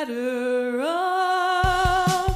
Ladder Up.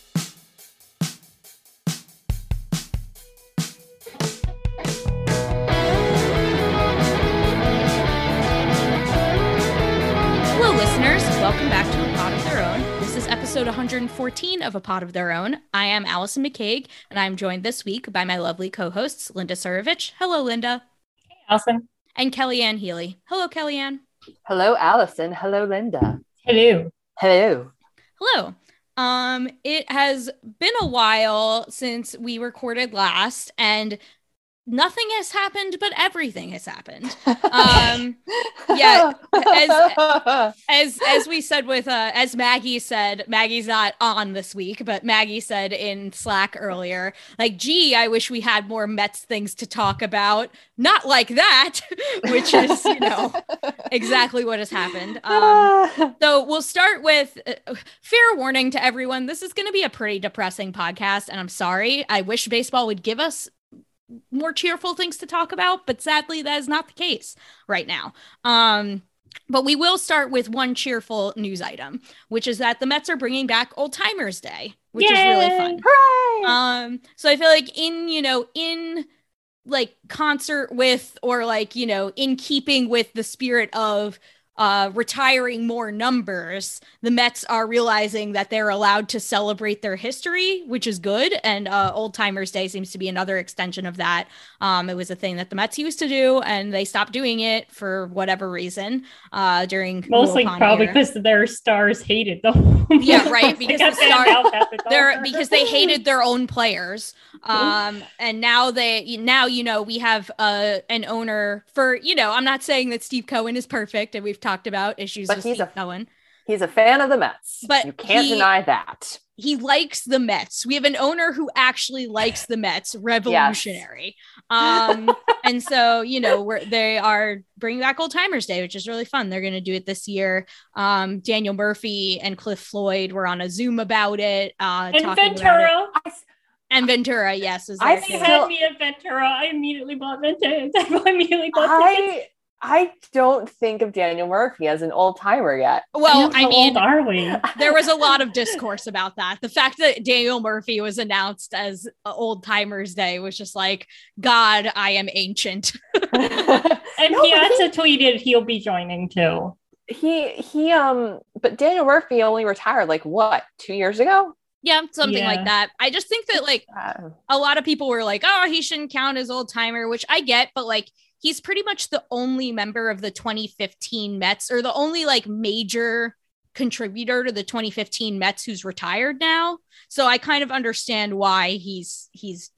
Hello, listeners. Welcome back to A Pod of Their Own. This is episode 114 of A Pod of Their Own. I am Allison McCaig, and I'm joined this week by my lovely co-hosts, Linda Surovich. Hello, Linda. Hey, Allison. And Kellyanne Healy. Hello, Kellyanne. Hello, Allison. Hello, Linda. Hello. Hello. Hello. It has been a while since we recorded last, and nothing has happened, but everything has happened. Yeah, as we said with as Maggie said, Maggie's not on this week, but Maggie said in Slack earlier, like, gee, I wish we had more Mets things to talk about. Not like that, which is, you know, exactly what has happened. So we'll start with fair warning to everyone. This is going to be a pretty depressing podcast, and I'm sorry. I wish baseball would give us more cheerful things to talk about, but sadly that is not the case right now. But we will start with one cheerful news item, which is that the Mets are bringing back Old Timers Day, which is really fun. Hooray! So I feel like in like concert with, or like, you know, in keeping with the spirit of retiring more numbers, the Mets are realizing that they're allowed to celebrate their history, which is good. And Old Timers Day seems to be another extension of that. It was a thing that the Mets used to do, and they stopped doing it for whatever reason during mostly probably because their stars hated them. Yeah, right. Because because they hated their own players. And now you know, we have an owner for, you know, I'm not saying that Steve Cohen is perfect, and we've talked about issues with Steve Cohen. He's a fan of the Mets, but you can't deny that. He likes the Mets. We have an owner who actually likes the Mets. Revolutionary. Yes. And so, you know, they are bringing back Old Timers Day, which is really fun. They're going to do it this year. Daniel Murphy and Cliff Floyd were on a Zoom about it. And Ventura. And Ventura, yes. They had me at Ventura. I immediately bought Ventura. I don't think of Daniel Murphy as an old timer yet. Well, I mean, old are we? There was a lot of discourse about that. The fact that Daniel Murphy was announced as Old Timers Day was just like, God, I am ancient. And Piazza tweeted he'll be joining too. But Daniel Murphy only retired like what, 2 years ago? Yeah, something like that. I just think that like a lot of people were like, oh, he shouldn't count as old timer, which I get, but like he's pretty much the only member of the 2015 Mets, or the only like major contributor to the 2015 Mets who's retired now. So I kind of understand why he's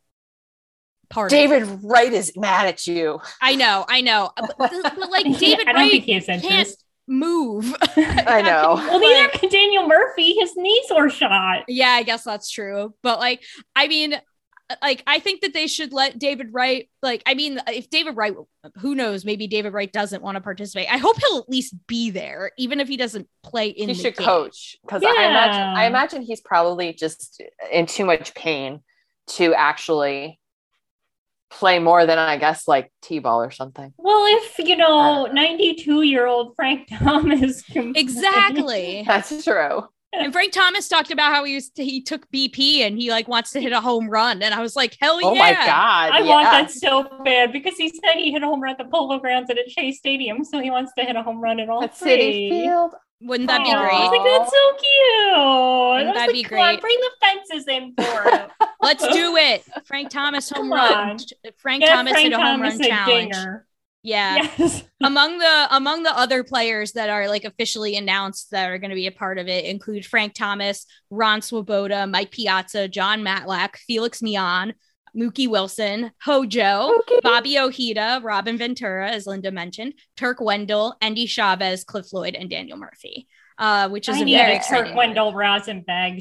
part David of it. Wright is mad at you. I know. But like David Wright can't move. I know. Well, neither can Daniel Murphy. His knees were shot. Yeah, I guess that's true. But like, I mean, like, I think that they should let David Wright, like, I mean, if David Wright, who knows, maybe David Wright doesn't want to participate. I hope he'll at least be there, even if he doesn't play in the game. He should coach, because I imagine he's probably just in too much pain to actually play more than, I guess, like T-ball or something. Well, if, you know, 92-year-old Frank Thomas exactly. That's true. And Frank Thomas talked about how he took BP and he like wants to hit a home run. And I was like, hell yeah. Oh my God. I want that so bad, because he said he hit a home run at the Polo Grounds and at Shea Stadium. So he wants to hit a home run at all at three. City Field. Wouldn't that be great? I was like, that's so cute. Wouldn't that be great? On, bring the fences in for it. Let's do it. Frank Thomas home run. Frank Thomas hit a home run challenge. Dinger. Yeah. Yes. Among the other players that are like officially announced that are going to be a part of it include Frank Thomas, Ron Swoboda, Mike Piazza, John Matlack, Felix Mian, Mookie Wilson, Hojo, Bobby Ojeda, Robin Ventura, as Linda mentioned, Turk Wendell, Endy Chavez, Cliff Floyd, and Daniel Murphy, which is a very exciting Turk Wendell Rosenbag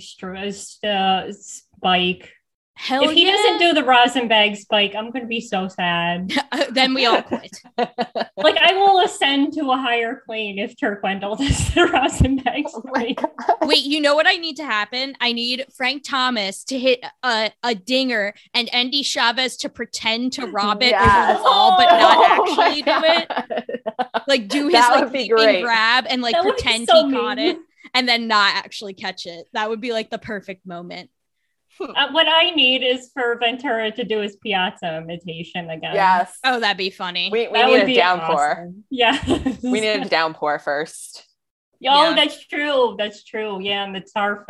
spike. Hell if he doesn't do the Rosenbag spike, I'm going to be so sad. Then we all quit. Like, I will ascend to a higher plane if Turk Wendell does the Rosenbag spike. Wait, you know what I need to happen? I need Frank Thomas to hit a dinger and Endy Chavez to pretend to rob it over the wall, but not actually do it. Like, do his like grab and like pretend he caught it. and then not actually catch it. That would be like the perfect moment. What I need is for Ventura to do his Piazza imitation again. Yes. Oh, that'd be funny. We need a downpour. Awesome. Yeah. We need a downpour first. Oh, Yeah. that's true. That's true. Yeah, and the tar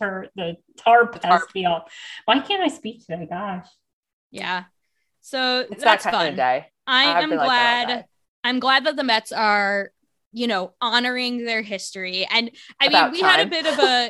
pest field. Why can't I speak today? Gosh. Yeah. So It's that's that kind fun. of day. I I've am been like that all glad. day. I'm glad that the Mets are, honoring their history. And I mean, About we had a time. bit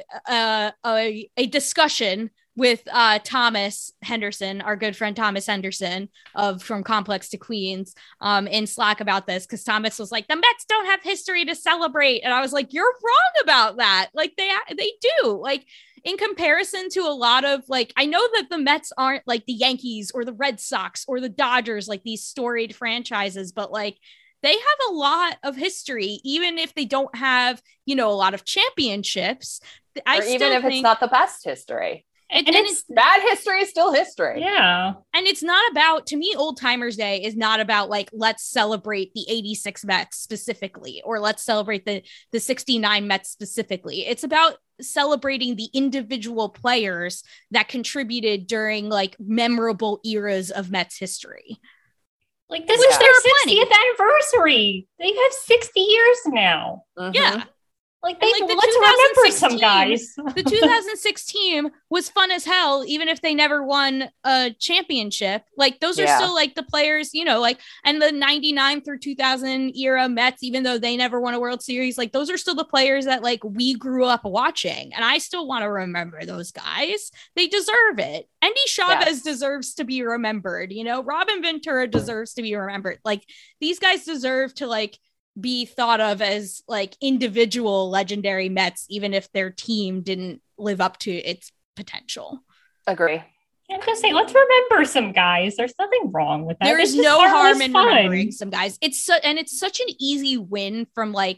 of a discussion with Thomas Henderson, our good friend Thomas Henderson of From Complex to Queens, in Slack about this, because Thomas was like, the Mets don't have history to celebrate. And I was like, you're wrong about that. Like they do. Like in comparison to a lot of I know that the Mets aren't like the Yankees or the Red Sox or the Dodgers, like these storied franchises, but they have a lot of history, even if they don't have, a lot of championships. Or even if it's not the best history. And it's Bad history is still history. yeah. And it's not about, to me, Old Timers Day is not about let's celebrate the 86 Mets specifically, or let's celebrate the 69 Mets specifically. It's about celebrating the individual players that contributed during memorable eras of Mets history. This Which is there are their 60th anniversary. They have 60 years now. Mhm. Yeah. Let's the remember some 2016 guys. The 2006 team was fun as hell, even if they never won a championship. Those are still the players, and the 99 through 2000 era Mets, even though they never won a World Series, those are still the players that we grew up watching. And I still want to remember those guys. They deserve it. Andy Chavez deserves to be remembered. Robin Ventura deserves to be remembered. These guys deserve to be thought of as individual legendary Mets, even if their team didn't live up to its potential. Agree. I'm gonna say, let's remember some guys. There's nothing wrong with that. There is no harm in remembering some guys. It's such an easy win from a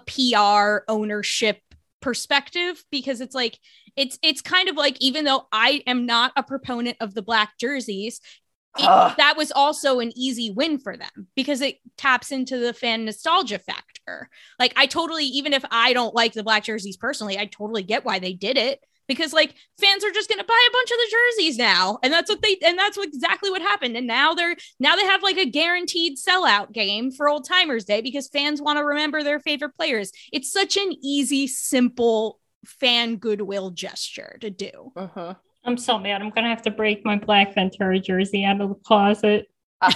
PR ownership perspective, because it's kind of even though I am not a proponent of the black jerseys, that was also an easy win for them because it taps into the fan nostalgia factor. I totally, even if I don't like the black jerseys personally, I totally get why they did it, because fans are just going to buy a bunch of the jerseys now. And that's exactly what happened. And now they have a guaranteed sellout game for Old Timers Day because fans want to remember their favorite players. It's such an easy, simple fan goodwill gesture to do. Mm-hmm. I'm so mad. I'm going to have to break my black Ventura jersey out of the closet. I'm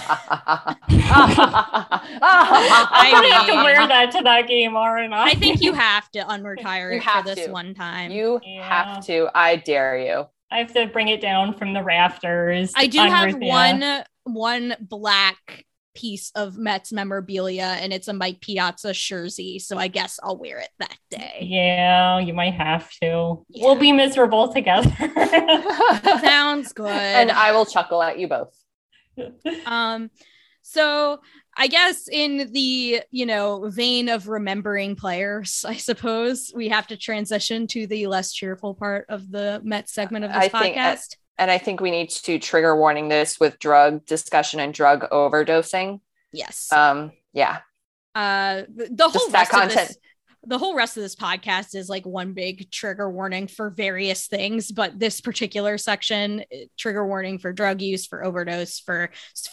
going to have to wear that to that game, aren't I? I think you have to unretire it for this one time. You have to. I dare you. I have to bring it down from the rafters. I do have one black piece of Mets memorabilia, and it's a Mike Piazza jersey, so I guess I'll wear it that day. Yeah, you might have to. Yeah. We'll be miserable together. Sounds good. And I will chuckle at you both. So I guess in the vein of remembering players, I suppose we have to transition to the less cheerful part of the Mets segment of this podcast. And I think we need to trigger warning this with drug discussion and drug overdosing. Yes. Yeah. The whole rest of this podcast is one big trigger warning for various things, but this particular section, trigger warning for drug use, for overdose, for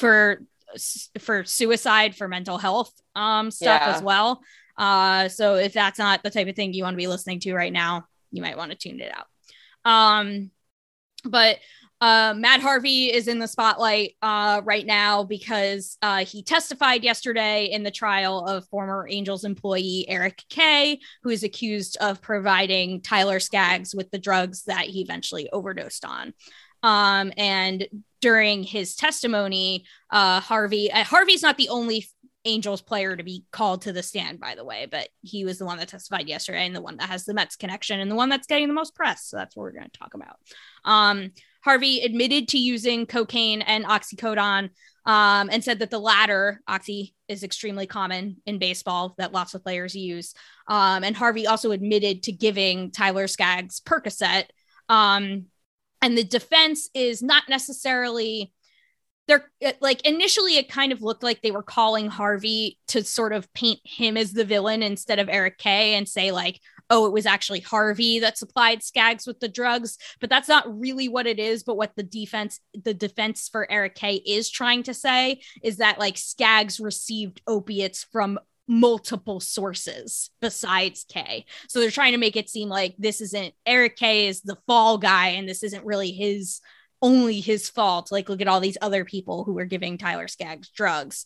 suicide, for mental health stuff as well. So if that's not the type of thing you want to be listening to right now, you might want to tune it out. But Matt Harvey is in the spotlight right now because he testified yesterday in the trial of former Angels employee Eric Kay, who is accused of providing Tyler Skaggs with the drugs that he eventually overdosed on. And during his testimony, Harvey's not the only Angels player to be called to the stand, by the way, but he was the one that testified yesterday and the one that has the Mets connection and the one that's getting the most press. So that's what we're going to talk about. Harvey admitted to using cocaine and oxycodone and said that the latter, oxy, is extremely common in baseball, that lots of players use. And Harvey also admitted to giving Tyler Skaggs Percocet. And the defense is not necessarily they're like, initially it kind of looked like they were calling Harvey to sort of paint him as the villain instead of Eric Kay and say like, oh, it was actually Harvey that supplied Skaggs with the drugs, but that's not really what it is. But what the defense for Eric Kay is trying to say is that like Skaggs received opiates from multiple sources besides Kay. So they're trying to make it seem like this isn't Eric Kay is the fall guy and this isn't really only his fault. Like, look at all these other people who were giving Tyler Skaggs drugs.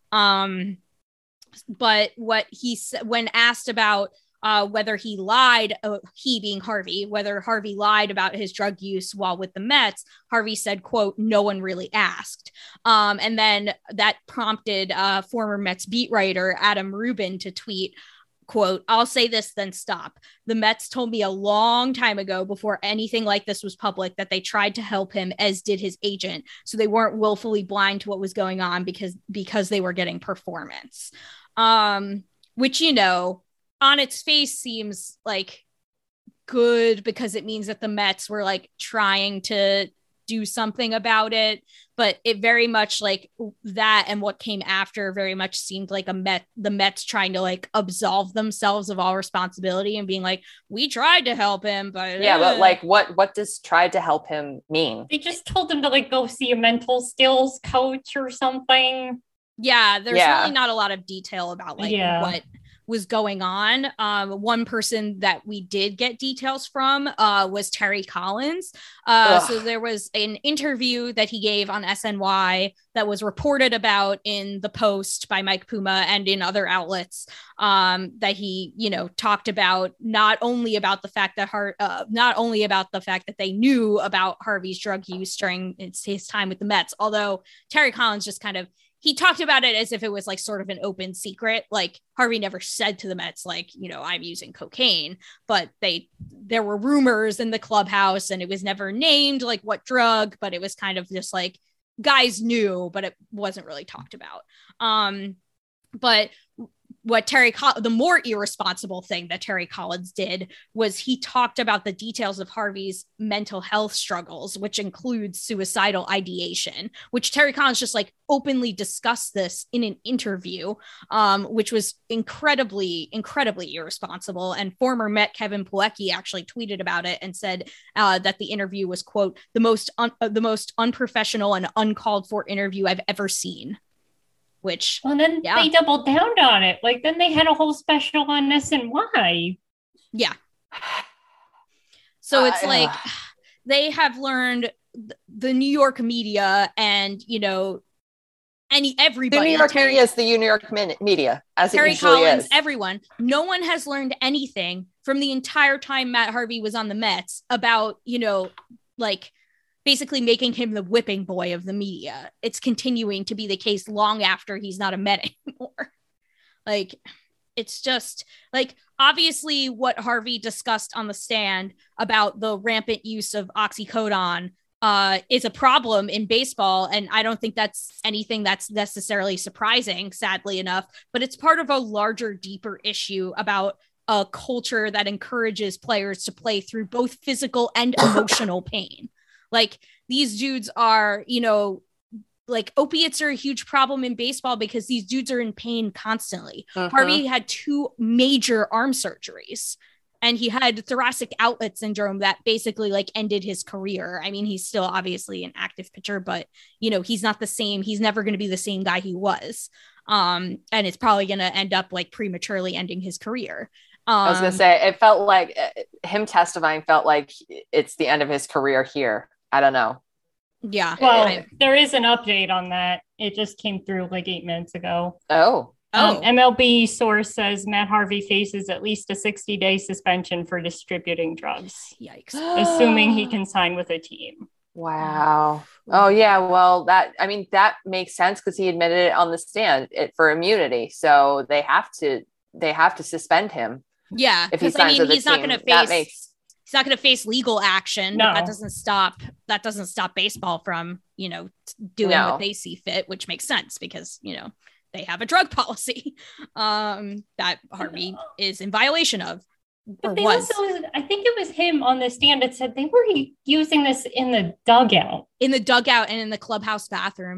But what he said when asked about whether he lied, he being Harvey, whether Harvey lied about his drug use while with the Mets, Harvey said, quote, no one really asked. And then that prompted former Mets beat writer Adam Rubin to tweet, quote, I'll say this, then stop. The Mets told me a long time ago before anything like this was public that they tried to help him, as did his agent. So they weren't willfully blind to what was going on because they were getting performance. Which, you know, on its face seems like good because it means that the Mets were like trying to do something about it, but it very much like that and what came after very much seemed like the Mets trying to like absolve themselves of all responsibility and being like, we tried to help him, but but like what does tried to help him mean? They just told him to like go see a mental skills coach or something. There's really not a lot of detail about like what was going on. One person that we did get details from was Terry Collins. So there was an interview that he gave on SNY that was reported about in the Post by Mike Puma and in other outlets, that he, you know, talked about not only about the fact that they knew about Harvey's drug use during his time with the Mets, although Terry Collins just kind of he talked about it as if it was like sort of an open secret. Like Harvey never said to the Mets, like, you know, I'm using cocaine, but there were rumors in the clubhouse and it was never named like what drug, but it was kind of just like guys knew, but it wasn't really talked about. But what the more irresponsible thing that Terry Collins did was he talked about the details of Harvey's mental health struggles, which includes suicidal ideation, which Terry Collins just like openly discussed this in an interview, which was incredibly, incredibly irresponsible. And former Met Kevin Pilecki actually tweeted about it and said that the interview was, quote, the most unprofessional and uncalled for interview I've ever seen. Which, well, then they doubled down on it. Like, then they had a whole special on SNY. Yeah. So it's like they have learned the New York media and, you know, everybody. The New York media is the New York media, as Terry it usually Collins, is. Everyone. No one has learned anything from the entire time Matt Harvey was on the Mets about, you know, like, basically making him the whipping boy of the media. It's continuing to be the case long after he's not a Met anymore. Like, it's just like, obviously what Harvey discussed on the stand about the rampant use of oxycodone is a problem in baseball. And I don't think that's anything that's necessarily surprising, sadly enough, but it's part of a larger, deeper issue about a culture that encourages players to play through both physical and emotional pain. Like, these dudes are, you know, like opiates are a huge problem in baseball because these dudes are in pain constantly. Harvey had 2 major arm surgeries and he had thoracic outlet syndrome that basically like ended his career. I mean, he's still obviously an active pitcher, but, you know, he's not the same. He's never going to be the same guy he was. And it's probably going to end up like prematurely ending his career. I was going to say, it felt like him testifying felt like it's the end of his career here. I don't know. Yeah. Well, there is an update on that. It just came through like 8 minutes ago. MLB source says Matt Harvey faces at least a 60-day suspension for distributing drugs. Yikes. Assuming he can sign with a team. Wow. Oh yeah. Well, that makes sense because he admitted it on the stand for immunity. So they have to suspend him. Yeah. If he signs with a he's team. Not going to face. He's not going to face legal action. No. But that doesn't stop baseball from, you know, doing what they see fit, which makes sense because, you know, they have a drug policy that Harvey is in violation of. But they also, I think it was him on the stand that said they were using this in the dugout. In the dugout and in the clubhouse bathroom.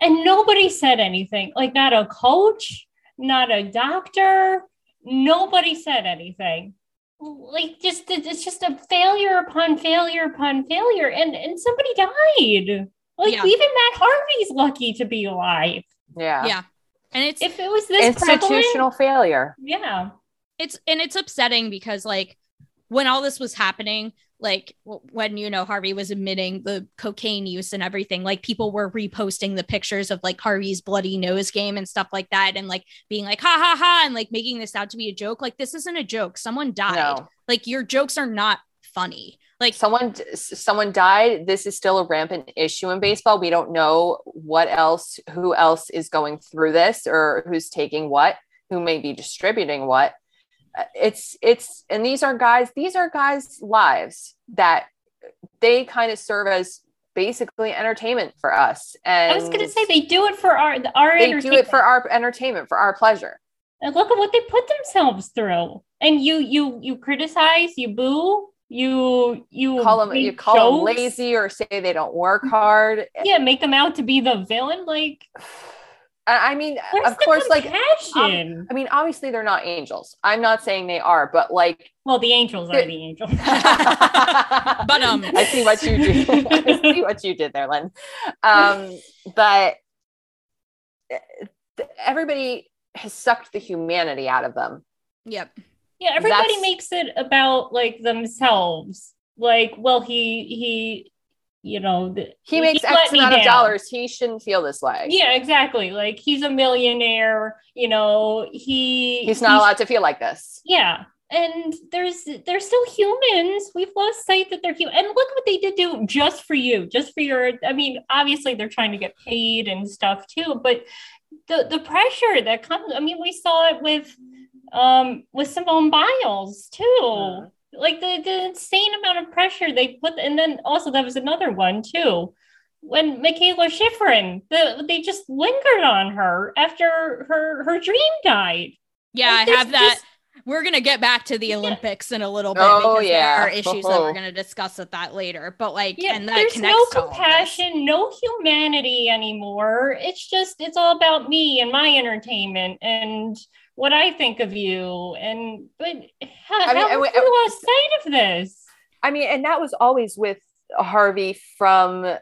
And nobody said anything. Like, not a coach, not a doctor, nobody said anything. Like, it's just a failure upon failure upon failure. And somebody died. Like, even Matt Harvey's lucky to be alive. Yeah. Yeah. And it's, if it was this institutional failure. Yeah. It's upsetting because, like, when all this was happening, like when, you know, Harvey was admitting the cocaine use and everything, like people were reposting the pictures of like Harvey's bloody nose game and stuff like that. And like being like, ha ha ha. And like making this out to be a joke. Like, this isn't a joke. Someone died. No. Like, your jokes are not funny. Like, someone died. This is still a rampant issue in baseball. We don't know who else is going through this, or who's taking what, who may be distributing what. And these are guys' lives that they kind of serve as basically entertainment for us. And I was going to say, they do it for our entertainment. Do it for our entertainment, for our pleasure. And look at what they put themselves through. And you criticize, you boo, you call them lazy, or say they don't work hard. Yeah, make them out to be the villain. Like, I mean, of course, like, I mean, obviously they're not angels. I'm not saying they are, but like, well, the angels are the angels. But I see what you did. I see what you did there, Lynn. But everybody has sucked the humanity out of them. Yep. Yeah, everybody makes it about like themselves. Like, well, he you know, he makes X amount of dollars. He shouldn't feel this way. Yeah, exactly. Like, he's a millionaire, you know, he's not allowed to feel like this. Yeah. And they're still humans. We've lost sight that they're human. And look what they did do just for you, just for your, I mean, obviously they're trying to get paid and stuff too, but the pressure that comes, I mean, we saw it with Simone Biles too. Like the insane amount of pressure they put, and then also that was another one too, when Mikaela Shiffrin, they just lingered on her after her dream died. Yeah, like, I have that. We're gonna get back to the Olympics in a little bit. Because there are issues that we're gonna discuss with that later. But like, and that there's no compassion, no humanity anymore. It's all about me and my entertainment and what I think of you. But how have we lost sight of this? I mean, and that was always with Harvey from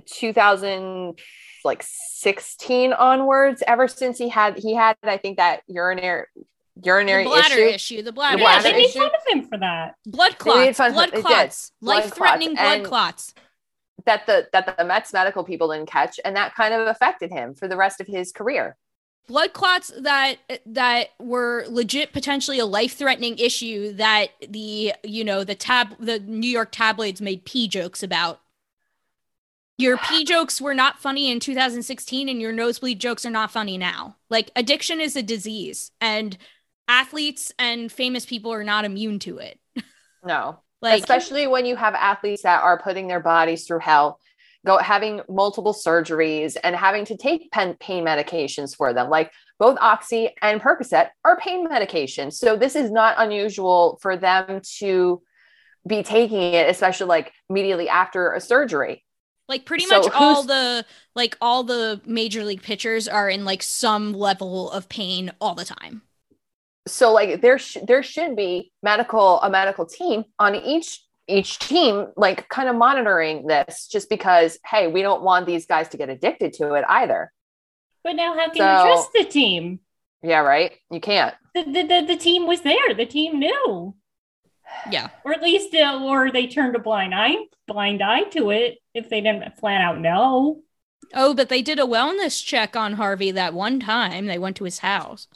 2016 onwards, ever since he had, I think, that urinary issue. The bladder issue. They made fun of him for that. Blood clots. Life-threatening blood clots. That the Mets medical people didn't catch, and that kind of affected him for the rest of his career. Blood clots that were legit, potentially a life-threatening issue that the New York tabloids made pee jokes about. Your pee jokes were not funny in 2016, and your nosebleed jokes are not funny now. Like, addiction is a disease, and athletes and famous people are not immune to it. No, like, especially when you have athletes that are putting their bodies through hell, having multiple surgeries and having to take pain medications for them. Like, both Oxy and Percocet are pain medications. So this is not unusual for them to be taking it, especially like immediately after a surgery. Like, pretty much all the major league pitchers are in like some level of pain all the time. So like there should be a medical team on each team, like, kind of monitoring this, just because, hey, we don't want these guys to get addicted to it either. But now how can you trust the team? Yeah, right. You can't. The team was there. The team knew. Yeah. Or at least, or they turned a blind eye to it if they didn't flat out know. Oh, but they did a wellness check on Harvey that one time. They went to his house.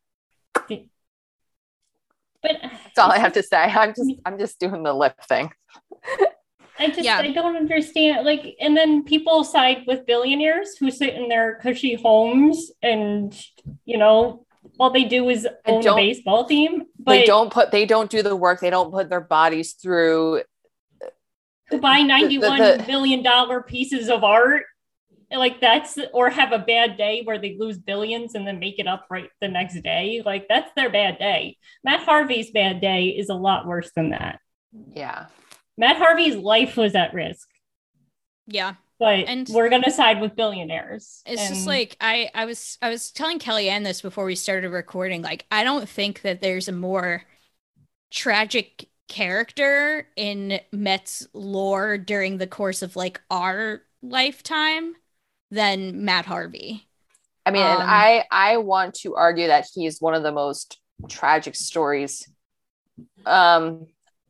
But that's all I have to say. I'm just doing the lip thing. I don't understand. Like, and then people side with billionaires who sit in their cushy homes and, you know, all they do is own a baseball team. But they don't do the work. They don't put their bodies through. To buy $91 billion pieces of art. Like, or have a bad day where they lose billions and then make it up right the next day. Like, that's their bad day. Matt Harvey's bad day is a lot worse than that. Yeah. Matt Harvey's life was at risk. Yeah. but we're going to side with billionaires. It's just like, I was telling Kellyanne this before we started recording. Like, I don't think that there's a more tragic character in Mets lore during the course of like our lifetime than Matt Harvey. I mean, and I want to argue that he's one of the most tragic stories. In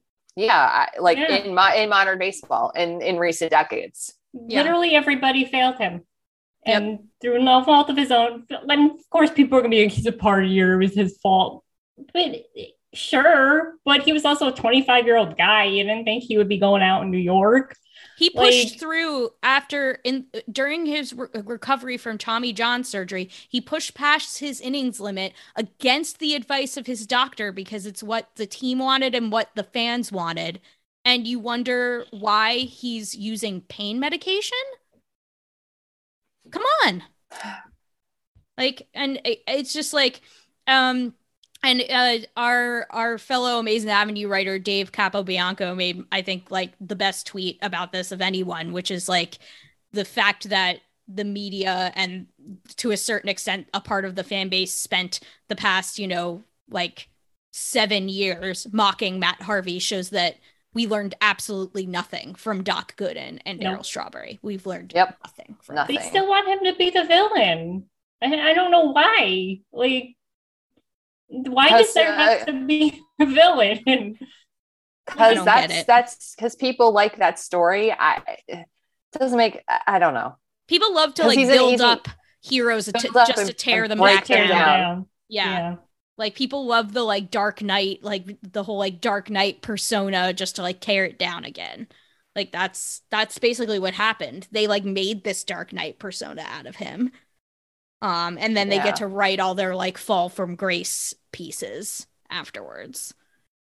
modern baseball in recent decades. Literally everybody failed him. And through no fault of his own. And of course, people are going to be like, he's a partier, it was his fault. But sure, but he was also a 25-year-old guy. You didn't think he would be going out in New York. He pushed through during his recovery from Tommy John surgery. He pushed past his innings limit against the advice of his doctor because it's what the team wanted and what the fans wanted. And you wonder why he's using pain medication? Come on. Like, and it's just like, and our fellow Amazing Avenue writer, Dave Capobianco, made, I think, like the best tweet about this of anyone, which is like the fact that the media and to a certain extent, a part of the fan base spent the past, like 7 years mocking Matt Harvey shows that we learned absolutely nothing from Doc Gooden and Darryl Strawberry. We've learned nothing. They still want him to be the villain. I don't know why. Like, why does there have to be a villain? Because that's because people like that story. It doesn't make. I don't know. People love to build up heroes just to tear them back down. Yeah. Like people love the like Dark Knight, like the whole like Dark Knight persona just to like tear it down again. Like that's basically what happened. They like made this Dark Knight persona out of him. And then they get to write all their like fall from grace pieces afterwards.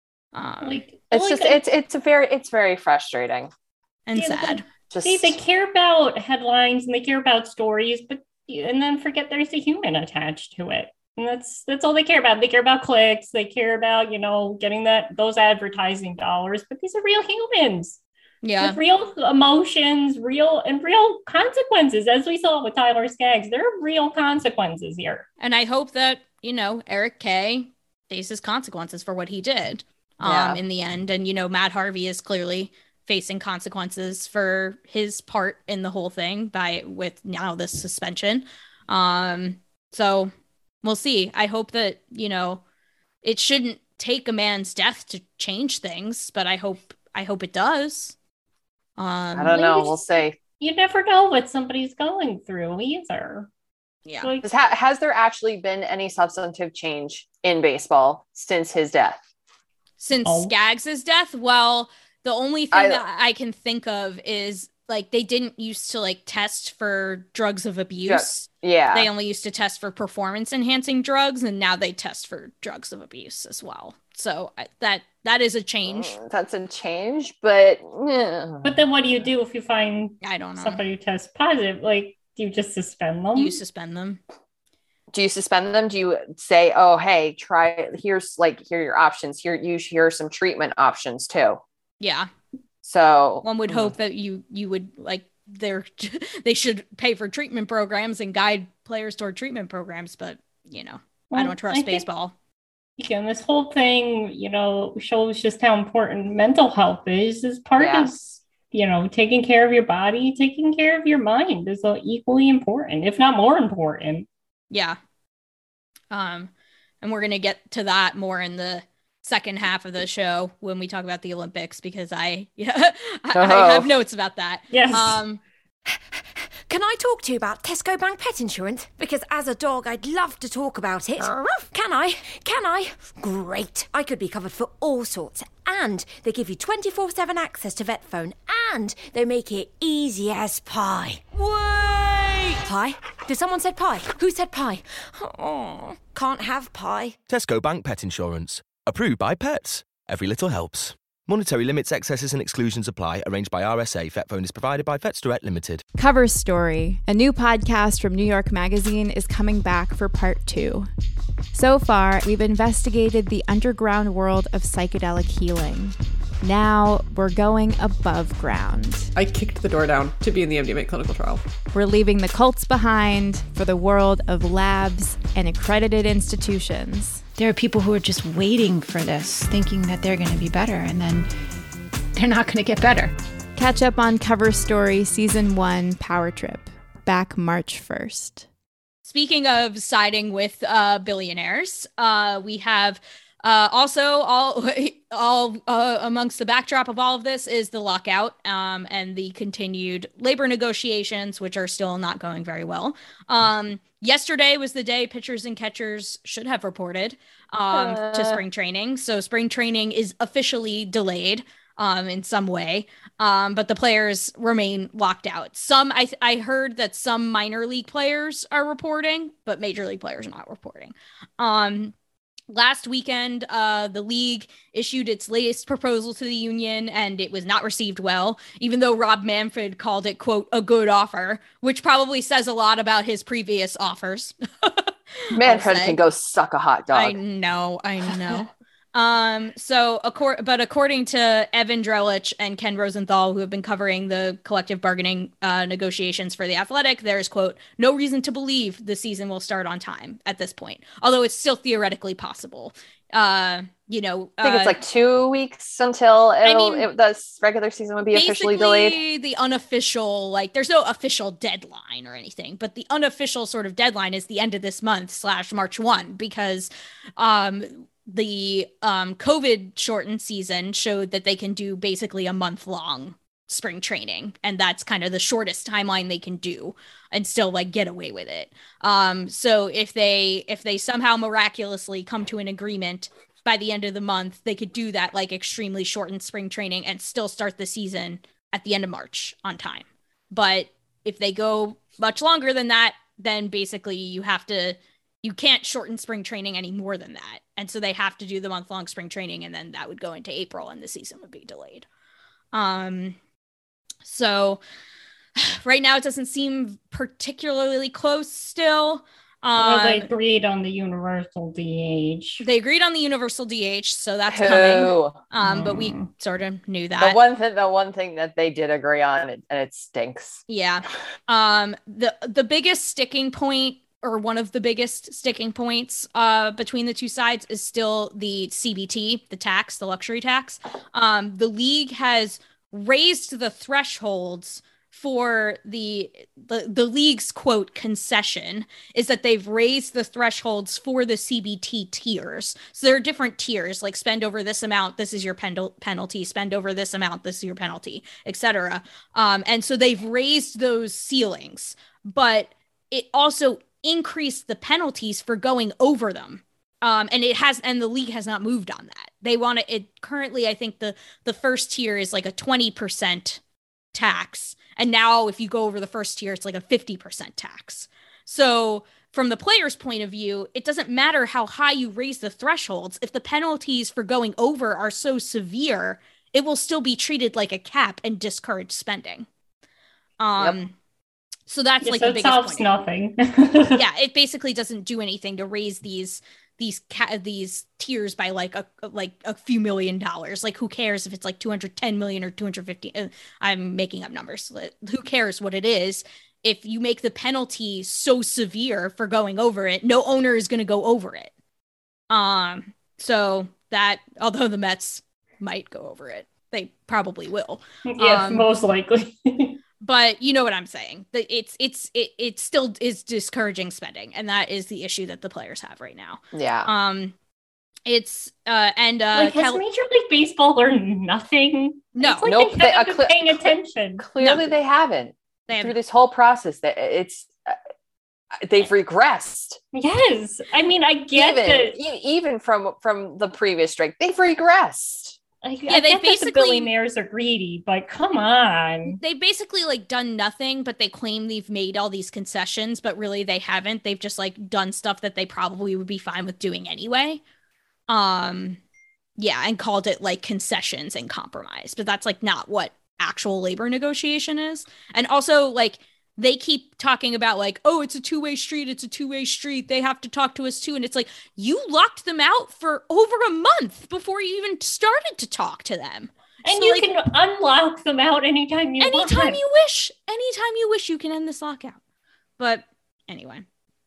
It's very frustrating and sad. They care about headlines and they care about stories, and then forget there's a human attached to it. And that's all they care about. They care about clicks. They care about, getting those advertising dollars. But these are real humans. Yeah. With real emotions, real consequences. As we saw with Tyler Skaggs, there are real consequences here. And I hope that, Eric Kay faces consequences for what he did in the end. And, Matt Harvey is clearly facing consequences for his part in the whole thing with now this suspension. So we'll see. I hope that, it shouldn't take a man's death to change things, but I hope it does. I don't know. We'll see. You never know what somebody's going through either. Yeah. Has there actually been any substantive change in baseball since his death? Since Skaggs' death? Well, the only thing that I can think of is like they didn't used to like test for drugs of abuse. Yeah. They only used to test for performance enhancing drugs, and now they test for drugs of abuse as well. So that is a change. That's a change, but But then what do you do if you find somebody who tests positive? Like, do you just suspend them? You suspend them. Do you suspend them? Do you say, "Oh, hey, try here are your options. Here are some treatment options too." Yeah. So one would hope that you would like they should pay for treatment programs and guide players toward treatment programs, but I don't trust baseball. And this whole thing, shows just how important mental health is part of, taking care of your body, taking care of your mind is equally important, if not more important. Yeah. And we're going to get to that more in the second half of the show when we talk about the Olympics, because I have notes about that. Yes. Can I talk to you about Tesco Bank Pet Insurance? Because as a dog, I'd love to talk about it. Can I? Great. I could be covered for all sorts. And they give you 24/7 access to vet phone. And they make it easy as pie. Wait! Pie? Did someone say pie? Who said pie? Oh, can't have pie. Tesco Bank Pet Insurance. Approved by Pets. Every little helps. Monetary limits, excesses and exclusions apply. Arranged by RSA. Vet phone is provided by Vets Direct Limited. Cover Story, a new podcast from New York Magazine, is coming back for part 2. So far, we've investigated the underground world of psychedelic healing. Now we're going above ground. I kicked the door down to be in the MDMA clinical trial. We're leaving the cults behind for the world of labs and accredited institutions. There are people who are just waiting for this, thinking that they're going to be better, and then they're not going to get better. Catch up on Cover Story Season 1 Power Trip, back March 1st. Speaking of siding with billionaires, we have also all amongst the backdrop of all of this is the lockout and the continued labor negotiations, which are still not going very well. Yesterday was the day pitchers and catchers should have reported to spring training. So spring training is officially delayed in some way, but the players remain locked out. Some I heard that some minor league players are reporting, but major league players are not reporting. Last weekend, the league issued its latest proposal to the union, and it was not received well, even though Rob Manfred called it, quote, a good offer, which probably says a lot about his previous offers. Manfred can go suck a hot dog. I know. According to Evan Drellich and Ken Rosenthal, who have been covering the collective bargaining negotiations for The Athletic, there's, quote, no reason to believe the season will start on time at this point, although it's still theoretically possible. I think it's like 2 weeks until the regular season would be officially delayed. The unofficial, there's no official deadline or anything, but the unofficial sort of deadline is the end of this month / March 1, because the COVID shortened season showed that they can do basically a month-long spring training, and that's kind of the shortest timeline they can do and still get away with it. So if they somehow miraculously come to an agreement by the end of the month, they could do that extremely shortened spring training and still start the season at the end of March on time. But if they go much longer than that, then basically you can't shorten spring training any more than that. And so they have to do the month-long spring training, and then that would go into April and the season would be delayed. So right now it doesn't seem particularly close still. They agreed on the universal DH. They agreed on the universal DH, so that's coming. But we sort of knew that. The one thing that they did agree on, and it stinks. Yeah. The biggest sticking point, or one of the biggest sticking points between the two sides, is still the CBT, the luxury tax. The league has raised the thresholds for the league's, quote, concession is that they've raised the thresholds for the CBT tiers. So there are different tiers, like spend over this amount, this is your penalty, spend over this amount, this is your penalty, etc. And so they've raised those ceilings, but it also increased the penalties for going over them. And the league has not moved on that. They want it currently, I think the first tier is like a 20% tax. And now if you go over the first tier, it's like a 50% tax. So from the player's point of view, it doesn't matter how high you raise the thresholds. If the penalties for going over are so severe, it will still be treated like a cap and discourage spending. Yep. So that's the biggest solves point. Nothing. Yeah, it basically doesn't do anything to raise these tiers by a few $1 million. Who cares if it's 210 million or 250? I'm making up numbers. Who cares what it is? If you make the penalty so severe for going over it, no owner is going to go over it. So that, although the Mets might go over it, they probably will. Yeah, most likely. But you know what I'm saying? That it still is discouraging spending, and that is the issue that the players have right now. Yeah. Has Major League Baseball learned nothing? No, it's nope. They haven't been paying attention. Clearly, they haven't. Through this whole process, they've regressed. Yes, I mean, I get that even from the previous strike, they've regressed. They basically, the billionaires are greedy, but come on. They basically done nothing, but they claim they've made all these concessions, but really they haven't. They've just done stuff that they probably would be fine with doing anyway. And called it concessions and compromise, but that's not what actual labor negotiation is. And also they keep talking about it's a two-way street. They have to talk to us too. And it's you locked them out for over a month before you even started to talk to them. And so, you can unlock them out anytime you want. Anytime you wish. Anytime you wish, you can end this lockout. But anyway,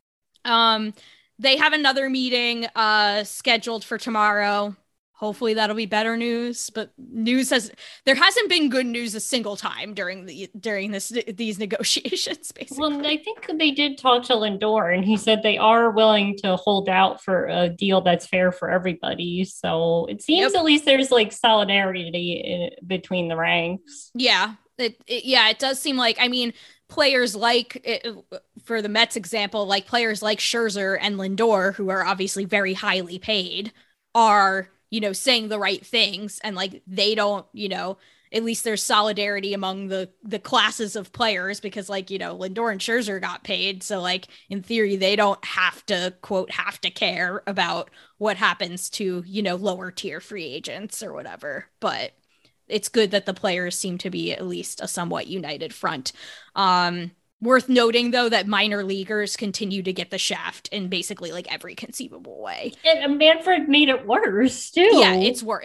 they have another meeting scheduled for tomorrow. Hopefully that'll be better news, but there hasn't been good news a single time during these negotiations, basically. Well, I think they did talk to Lindor, and he said they are willing to hold out for a deal that's fair for everybody. So it seems at least there's like solidarity between the ranks. Yeah, it does seem like, I mean, players like, for the Mets example, like players like Scherzer and Lindor, who are obviously very highly paid, are, saying the right things, and like they don't, at least there's solidarity among the classes of players, because like, Lindor and Scherzer got paid. So like in theory, they don't have to care about what happens to, lower tier free agents or whatever. But it's good that the players seem to be at least a somewhat united front. Worth noting, though, that minor leaguers continue to get the shaft in basically like every conceivable way. And Manfred made it worse too. Yeah,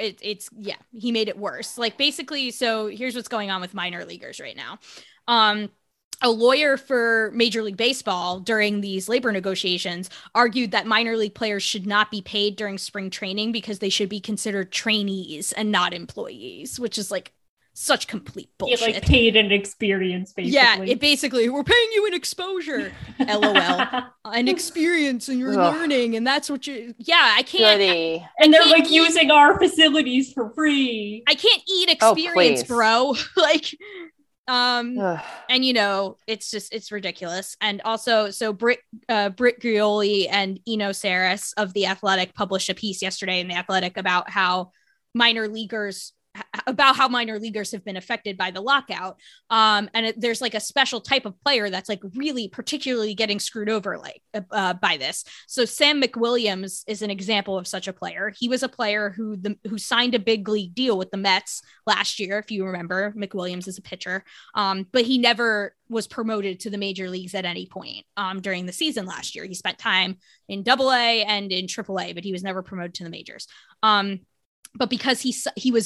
he made it worse. Like basically, so here's what's going on with minor leaguers right now. A lawyer for Major League Baseball during these labor negotiations argued that minor league players should not be paid during spring training because they should be considered trainees and not employees, which is like such complete bullshit. Like paid an experience, basically. Yeah, it basically, we're paying you an exposure, LOL, an experience, and you're learning, and that's what I can't. And they're like using our facilities for free. I can't eat experience, bro. Like, and it's ridiculous. And also, so Britt Grioli and Eno Saris of The Athletic published a piece yesterday in The Athletic about how minor leaguers have been affected by the lockout. There's like a special type of player that's like really particularly getting screwed over by this. So Sam McWilliams is an example of such a player. He was a player who signed a big league deal with the Mets last year. If you remember, McWilliams is a pitcher. But he never was promoted to the major leagues at any point during the season last year. He spent time in AA and in AAA, but he was never promoted to the majors. But because he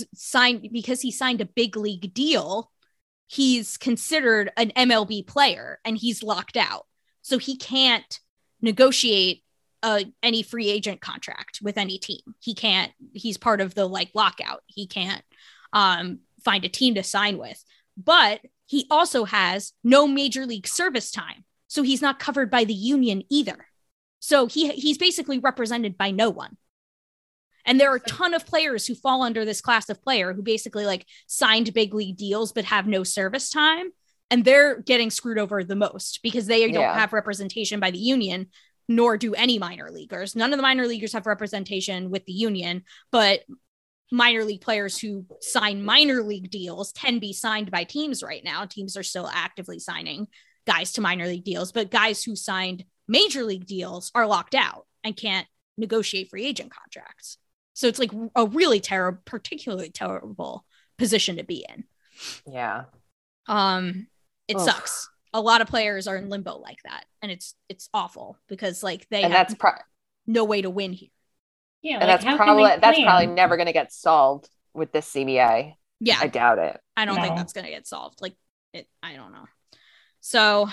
signed a big league deal, he's considered an MLB player and he's locked out. So he can't negotiate any free agent contract with any team. He's part of the lockout. He can't find a team to sign with, but he also has no major league service time. So he's not covered by the union either. So he's basically represented by no one. And there are a ton of players who fall under this class of player who basically like signed big league deals, but have no service time. And they're getting screwed over the most because they don't have representation by the union, nor do any minor leaguers. None of the minor leaguers have representation with the union, but minor league players who sign minor league deals can be signed by teams right now. Teams are still actively signing guys to minor league deals, but guys who signed major league deals are locked out and can't negotiate free agent contracts. So it's like a really particularly terrible position to be in. Yeah. It sucks. A lot of players are in limbo like that. And it's awful because like they have no way to win here. Yeah. And that's probably never going to get solved with this CBA. Yeah. I doubt it. I don't think that's going to get solved. I don't know. So,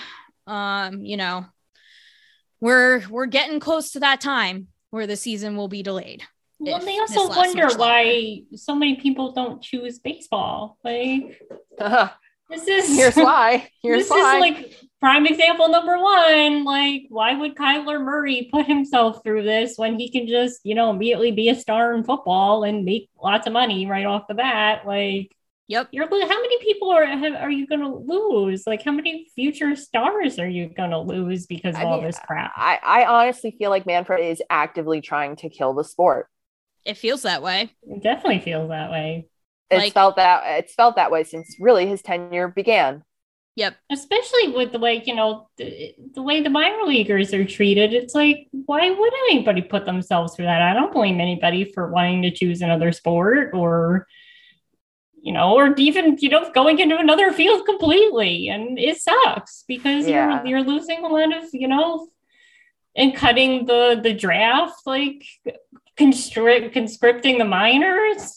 we're getting close to that time where the season will be delayed. Well, they also wonder why so many people don't choose baseball. Like, here's why. This is like prime example number one. Like, why would Kyler Murray put himself through this when he can just, immediately be a star in football and make lots of money right off the bat? Like, yep. How many people are you going to lose? Like, how many future stars are you going to lose because of all this crap? I honestly feel like Manfred is actively trying to kill the sport. It feels that way. It definitely feels that way. It's felt that way since really his tenure began. Yep. Especially with the way, the way the minor leaguers are treated. It's like, why would anybody put themselves through that? I don't blame anybody for wanting to choose another sport or even, going into another field completely. And it sucks because you're losing a lot of, and cutting the draft, like conscripting the minors.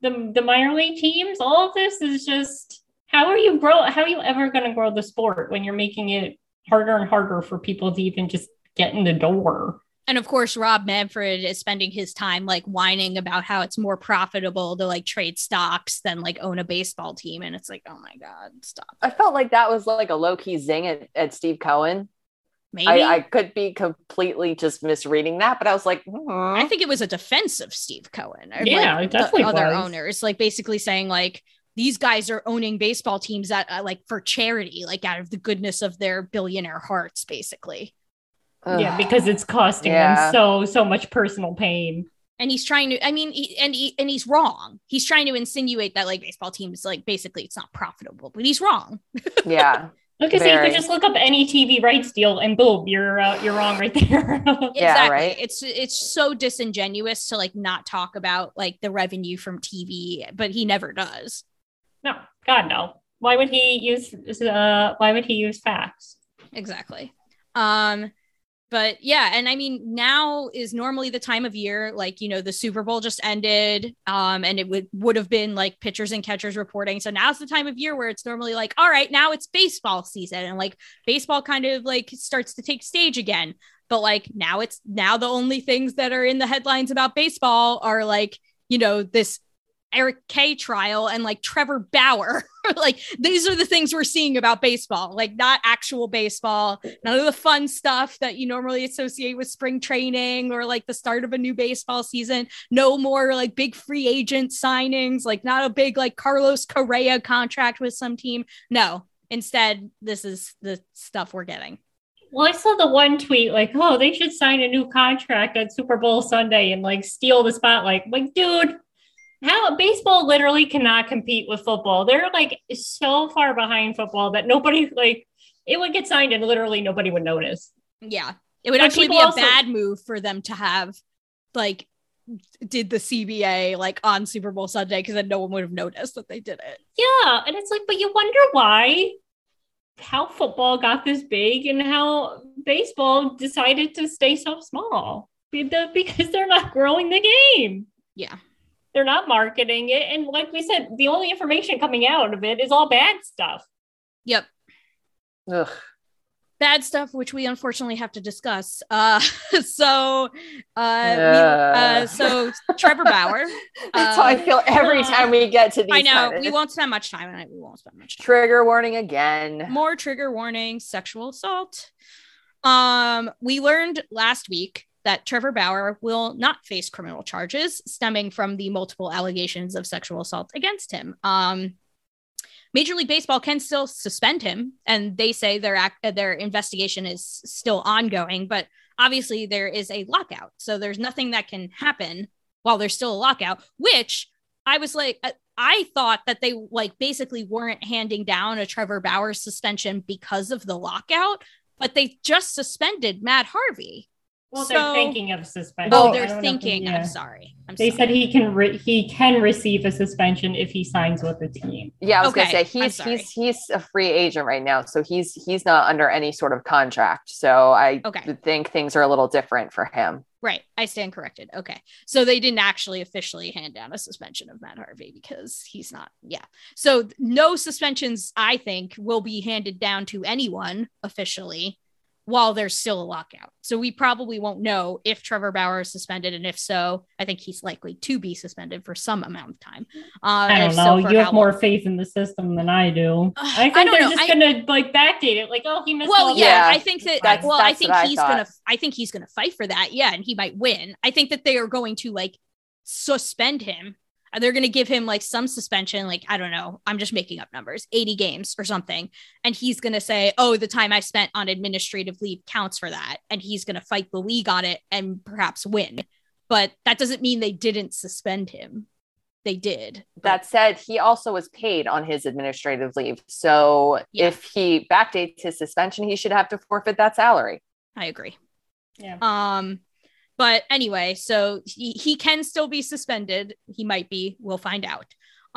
the minor league teams. All of this is just how are you ever going to grow the sport when you're making it harder and harder for people to even just get in the door? And of course, Rob Manfred is spending his time like whining about how it's more profitable to like trade stocks than like own a baseball team. And it's like, oh my God, stop. I felt like that was like a low-key zing at Steve Cohen. Maybe I could be completely just misreading that, but I was like, I think it was a defense of Steve Cohen. Yeah, like, it definitely the other was. owners, like basically saying like, these guys are owning baseball teams that like for charity, like out of the goodness of their billionaire hearts, basically. Yeah, because it's costing them so much personal pain. And he's trying to, I mean, he's wrong. He's trying to insinuate that like baseball teams, like basically it's not profitable, but he's wrong. Yeah. Like I said, you could just look up any TV rights deal and boom, you're wrong right there. Exactly. Yeah, right? It's so disingenuous to like not talk about like the revenue from TV, but he never does. No, God, no. Why would he use facts? Exactly. But yeah, and I mean, now is normally the time of year, like, you know, the Super Bowl just ended, and it would have been like pitchers and catchers reporting. So now's the time of year where it's normally like, all right, now it's baseball season, and like baseball kind of like starts to take stage again. But like now the only things that are in the headlines about baseball are like, you know, this Eric Kay trial and like Trevor Bauer. Like these are the things we're seeing about baseball, like not actual baseball, none of the fun stuff that you normally associate with spring training or like the start of a new baseball season. No more like big free agent signings, like not a big like Carlos Correa contract with some team. No, instead, this is the stuff we're getting. Well, I saw the one tweet like, oh, they should sign a new contract at Super Bowl Sunday and like steal the spotlight. Like, dude, how baseball literally cannot compete with football. They're like so far behind football that nobody like it would get signed and literally nobody would notice. Yeah, it would actually be a bad move for them to have like did the CBA like on Super Bowl Sunday because then no one would have noticed that they did it. Yeah, and it's like, but you wonder how football got this big and how baseball decided to stay so small because they're not growing the game. Yeah. They're not marketing it. And like we said, the only information coming out of it is all bad stuff. Yep. Ugh. Bad stuff, which we unfortunately have to discuss. So Trevor Bauer. That's how I feel every time we get to these. I know. We won't spend much time on it. Trigger warning again. More trigger warning, sexual assault. We learned last week that Trevor Bauer will not face criminal charges stemming from the multiple allegations of sexual assault against him. Major League Baseball can still suspend him, and they say their investigation is still ongoing, but obviously there is a lockout. So there's nothing that can happen while there's still a lockout, which I was like, I thought that they like basically weren't handing down a Trevor Bauer suspension because of the lockout, but they just suspended Matt Harvey. Well, they're thinking of suspension. Oh, they're thinking. Yeah. I'm sorry. They said he can receive a suspension if he signs with the team. Yeah, I was gonna say he's a free agent right now, so he's not under any sort of contract. So I would think things are a little different for him. Right. I stand corrected. Okay. So they didn't actually officially hand down a suspension of Matt Harvey because he's not. Yeah. So no suspensions, I think, will be handed down to anyone officially while there's still a lockout. So we probably won't know if Trevor Bauer is suspended. And if so, I think he's likely to be suspended for some amount of time. I don't know. You have more faith in the system than I do. I think they're just going to like backdate it. Like, oh, he missed. Well, yeah, I think I think he's going to fight for that. Yeah. And he might win. I think that they are going to like suspend him. They're going to give him like some suspension, like, I don't know, I'm just making up numbers, 80 games or something. And he's going to say, oh, the time I spent on administrative leave counts for that. And he's going to fight the league on it and perhaps win. But that doesn't mean they didn't suspend him. They did. That said, he also was paid on his administrative leave. So if he backdates his suspension, he should have to forfeit that salary. I agree. Yeah. But anyway, so he can still be suspended. He might be. We'll find out.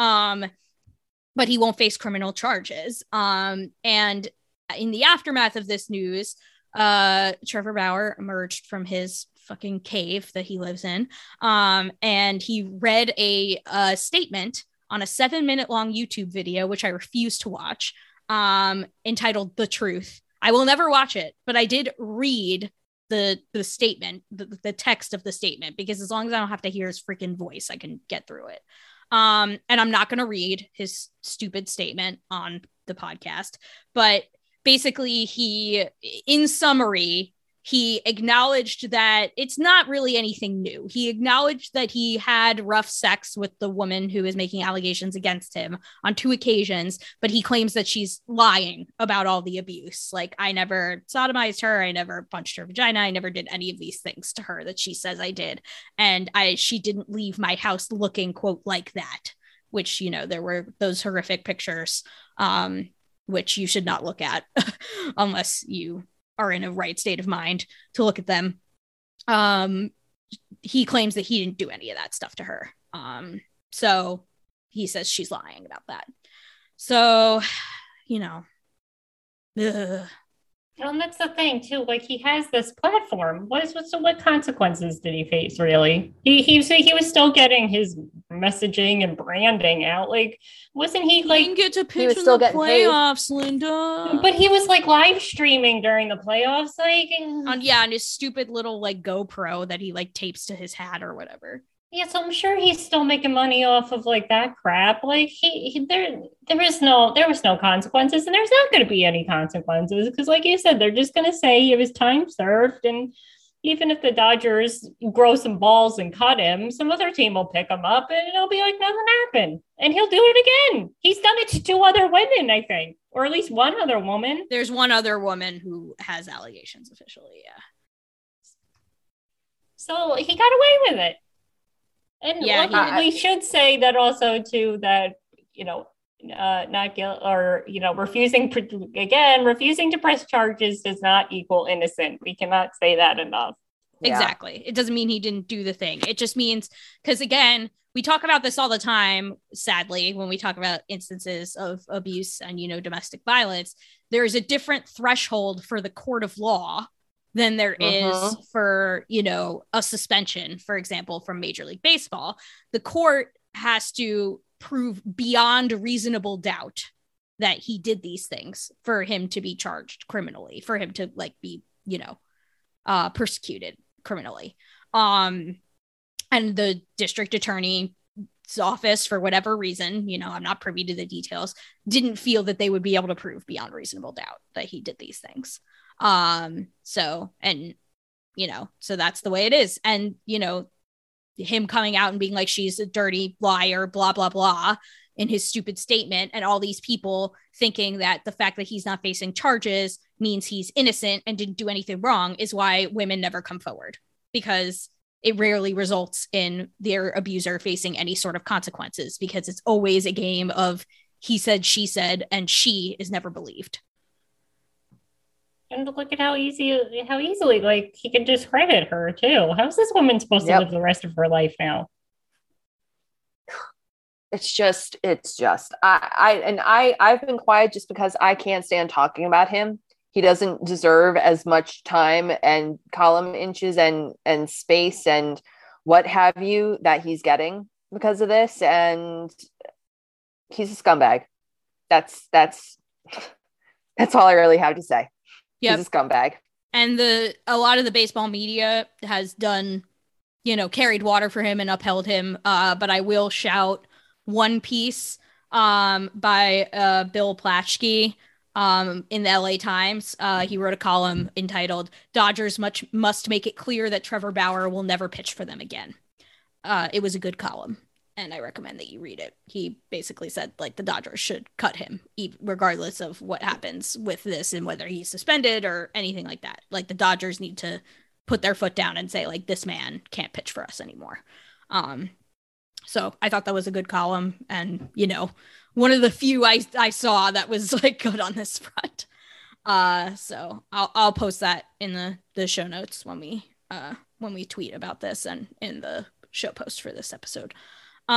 But he won't face criminal charges. And in the aftermath of this news, Trevor Bauer emerged from his fucking cave that he lives in. And he read a statement on a 7-minute long YouTube video, which I refuse to watch, entitled The Truth. I will never watch it, but I did read the statement, the text of the statement, because as long as I don't have to hear his freaking voice, I can get through it. And I'm not going to read his stupid statement on the podcast, but basically in summary, he acknowledged that it's not really anything new. He acknowledged that he had rough sex with the woman who is making allegations against him on 2 occasions, but he claims that she's lying about all the abuse. Like, I never sodomized her. I never punched her vagina. I never did any of these things to her that she says I did. And she didn't leave my house looking, quote, like that, which, you know, there were those horrific pictures, which you should not look at unless you are in a right state of mind to look at them. He claims that he didn't do any of that stuff to her. So he says she's lying about that. So, you know. Ugh. And that's the thing too. Like, he has this platform. What consequences did he face? Really, he was still getting his messaging and branding out. Like, wasn't he like? He didn't get to pitch in the playoffs, Linda. But he was like live streaming during the playoffs, like on his stupid little like GoPro that he like tapes to his hat or whatever. Yeah, so I'm sure he's still making money off of like that crap. Like there was no consequences, and there's not going to be any consequences because, like you said, they're just going to say it was time served. And even if the Dodgers grow some balls and cut him, some other team will pick him up, and it'll be like nothing happened, and he'll do it again. He's done it to 2 other women, I think, or at least one other woman. There's one other woman who has allegations officially. Yeah. So he got away with it. And we should say that also too, that, you know, not guilt or, you know, refusing to press charges does not equal innocent. We cannot say that enough. Exactly. It doesn't mean he didn't do the thing. It just means, because again, we talk about this all the time, sadly, when we talk about instances of abuse and, you know, domestic violence, there is a different threshold for the court of law than there is for, you know, a suspension, for example, from Major League Baseball. The court has to prove beyond reasonable doubt that he did these things for him to be charged criminally, for him to like be, you know, persecuted criminally. And the district attorney's office, for whatever reason, you know, I'm not privy to the details, didn't feel that they would be able to prove beyond reasonable doubt that he did these things. So, and, you know, so that's the way it is. And, you know, him coming out and being like, she's a dirty liar, blah, blah, blah, in his stupid statement, and all these people thinking that the fact that he's not facing charges means he's innocent and didn't do anything wrong is why women never come forward, because it rarely results in their abuser facing any sort of consequences, because it's always a game of he said, she said, and she is never believed. And look at how easily, like, he can discredit her too. How's this woman supposed to live the rest of her life now? It's just, I've been quiet just because I can't stand talking about him. He doesn't deserve as much time and column inches and space and what have you that he's getting because of this. And he's a scumbag. That's all I really have to say. Yep. He's a scumbag. And a lot of the baseball media has done, you know, carried water for him and upheld him. But I will shout one piece by Bill Plaschke in the LA Times. He wrote a column entitled "Dodgers must make it clear that Trevor Bauer will never pitch for them again." It was a good column, and I recommend that you read it. He basically said, like, the Dodgers should cut him, regardless of what happens with this and whether he's suspended or anything like that. Like, the Dodgers need to put their foot down and say, like, this man can't pitch for us anymore. So I thought that was a good column, and, you know, one of the few I saw that was, like, good on this front. So I'll post that in the show notes when we tweet about this and in the show post for this episode.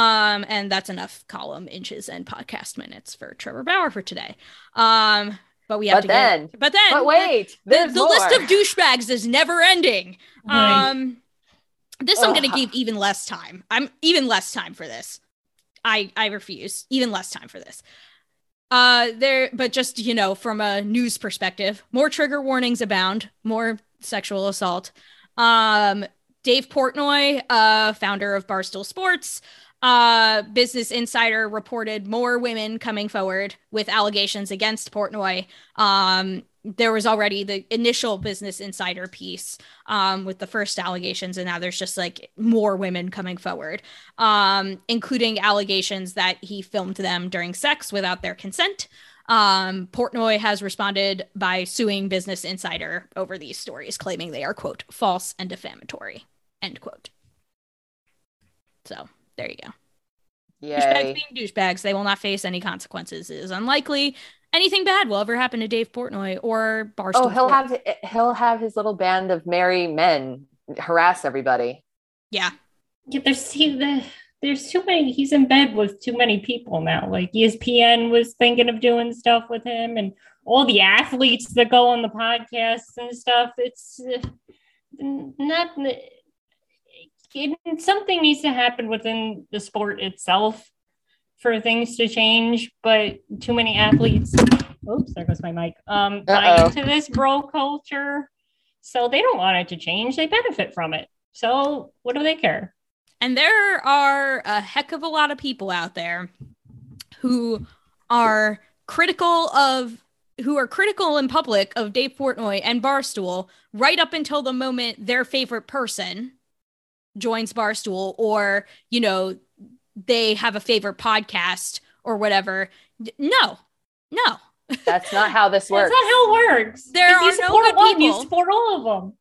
And that's enough column inches and podcast minutes for Trevor Bauer for today. but we have But wait, the list of douchebags is never ending. This I'm going to give even less time. Even less time for this. I refuse. Even less time for this. But just, from a news perspective, more trigger warnings abound, more sexual assault. Dave Portnoy, founder of Barstool Sports, Business Insider reported more women coming forward with allegations against Portnoy. There was already the initial Business Insider piece with the first allegations, and now there's just like more women coming forward, including allegations that he filmed them during sex without their consent. Portnoy has responded by suing Business Insider over these stories, claiming they are, quote, false and defamatory, end quote. So there you go. Yay. Douchebags being douchebags, they will not face any consequences. It is unlikely anything bad will ever happen to Dave Portnoy or Barstool. Oh, he'll have his little band of merry men harass everybody. Yeah. There's too many. He's in bed with too many people now. Like ESPN was thinking of doing stuff with him, and all the athletes that go on the podcasts and stuff. It's not. Something needs to happen within the sport itself for things to change, but too many athletes, oops, there goes my mic, buy into this bro culture. So they don't want it to change. They benefit from it. So what do they care? And there are a heck of a lot of people out there who are critical in public of Dave Portnoy and Barstool right up until the moment their favorite person joins Barstool, or, they have a favorite podcast or whatever. No. That's not how this works. That's not how it works. There are no good people. You support all of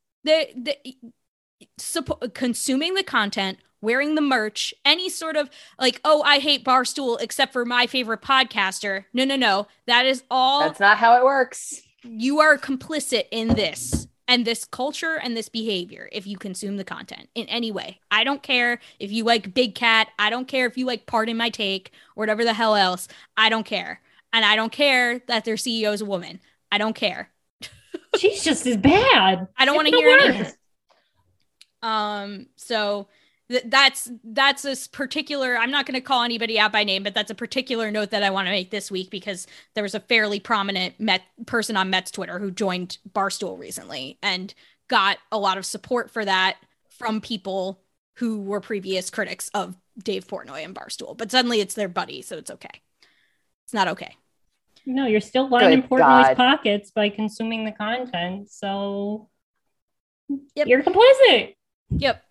them. Consuming the content, wearing the merch, any sort of like, oh, I hate Barstool except for my favorite podcaster. No. That is all. That's not how it works. You are complicit in this. And this culture and this behavior, if you consume the content in any way. I don't care if you like Big Cat. I don't care if you like Pardon My Take or whatever the hell else. I don't care. And I don't care that their CEO is a woman. I don't care. She's just as bad. I don't want to hear anything. So that's a particular, I'm not going to call anybody out by name, but that's a particular note that I want to make this week because there was a fairly prominent person on Mets Twitter who joined Barstool recently and got a lot of support for that from people who were previous critics of Dave Portnoy and Barstool. But suddenly it's their buddy, so it's okay. It's not okay. No, you're still lining Portnoy's pockets by consuming the content, so you're complicit. Yep.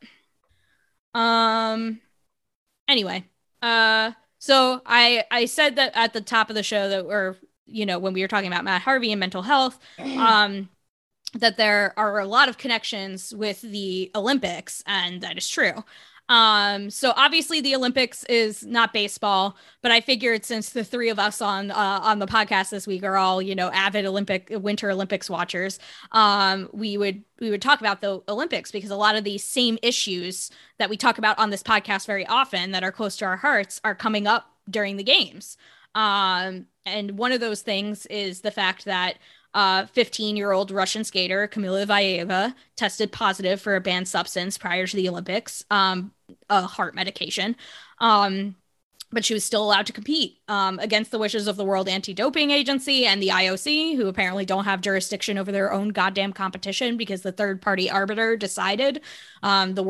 Anyway, so I said that at the top of the show that when we were talking about Matt Harvey and mental health, that there are a lot of connections with the Olympics, and that is true. So obviously the Olympics is not baseball, but I figured since the three of us on the podcast this week are all, avid Winter Olympics watchers, we would talk about the Olympics because a lot of these same issues that we talk about on this podcast very often that are close to our hearts are coming up during the games. And one of those things is the fact that 15-year-old Russian skater Kamila Valieva tested positive for a banned substance prior to the Olympics, a heart medication. But she was still allowed to compete against the wishes of the World Anti-Doping Agency and the IOC, who apparently don't have jurisdiction over their own goddamn competition because the third-party arbiter decided the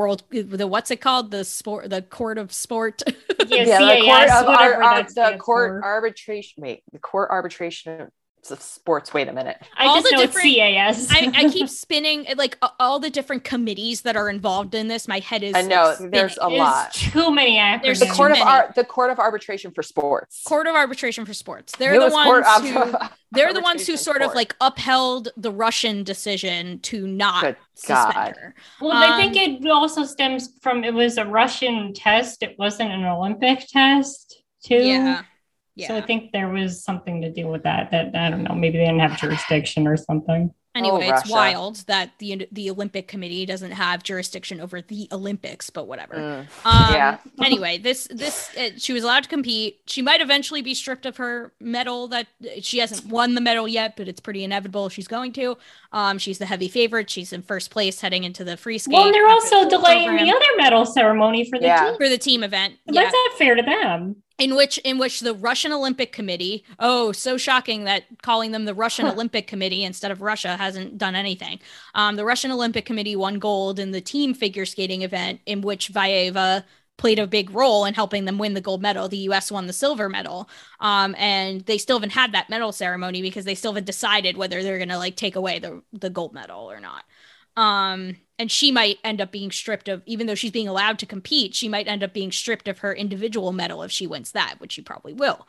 court of sport. The court arbitration of sports. Wait a minute. I just know it's CAS. I keep spinning like all the different committees that are involved in this. My head is. I know there's a lot. Too many acronyms. There's the court of arbitration for sports. Court of arbitration for sports. They're the ones who sort of like upheld the Russian decision to not suspend her. Well, I think it also stems from it was a Russian test. It wasn't an Olympic test, too. Yeah. So I think there was something to do with that I don't know, maybe they didn't have jurisdiction or something. Anyway, it's wild that the Olympic Committee doesn't have jurisdiction over the Olympics, but whatever. Anyway, she was allowed to compete. She might eventually be stripped of her medal. That she hasn't won the medal yet, but it's pretty inevitable she's going to. She's the heavy favorite. She's in first place heading into the free skate. Well, they're also delaying the other medal ceremony for the team event. That's not fair to them. In which the Russian Olympic Committee, so shocking that calling them the Russian Olympic Committee instead of Russia hasn't done anything. The Russian Olympic Committee won gold in the team figure skating event, in which Vaeva played a big role in helping them win the gold medal. The U.S. won the silver medal. And they still haven't had that medal ceremony because they still haven't decided whether they're going to take away the gold medal or not. And she might end up being stripped of, even though she's being allowed to compete, she might end up being stripped of her individual medal if she wins that, which she probably will.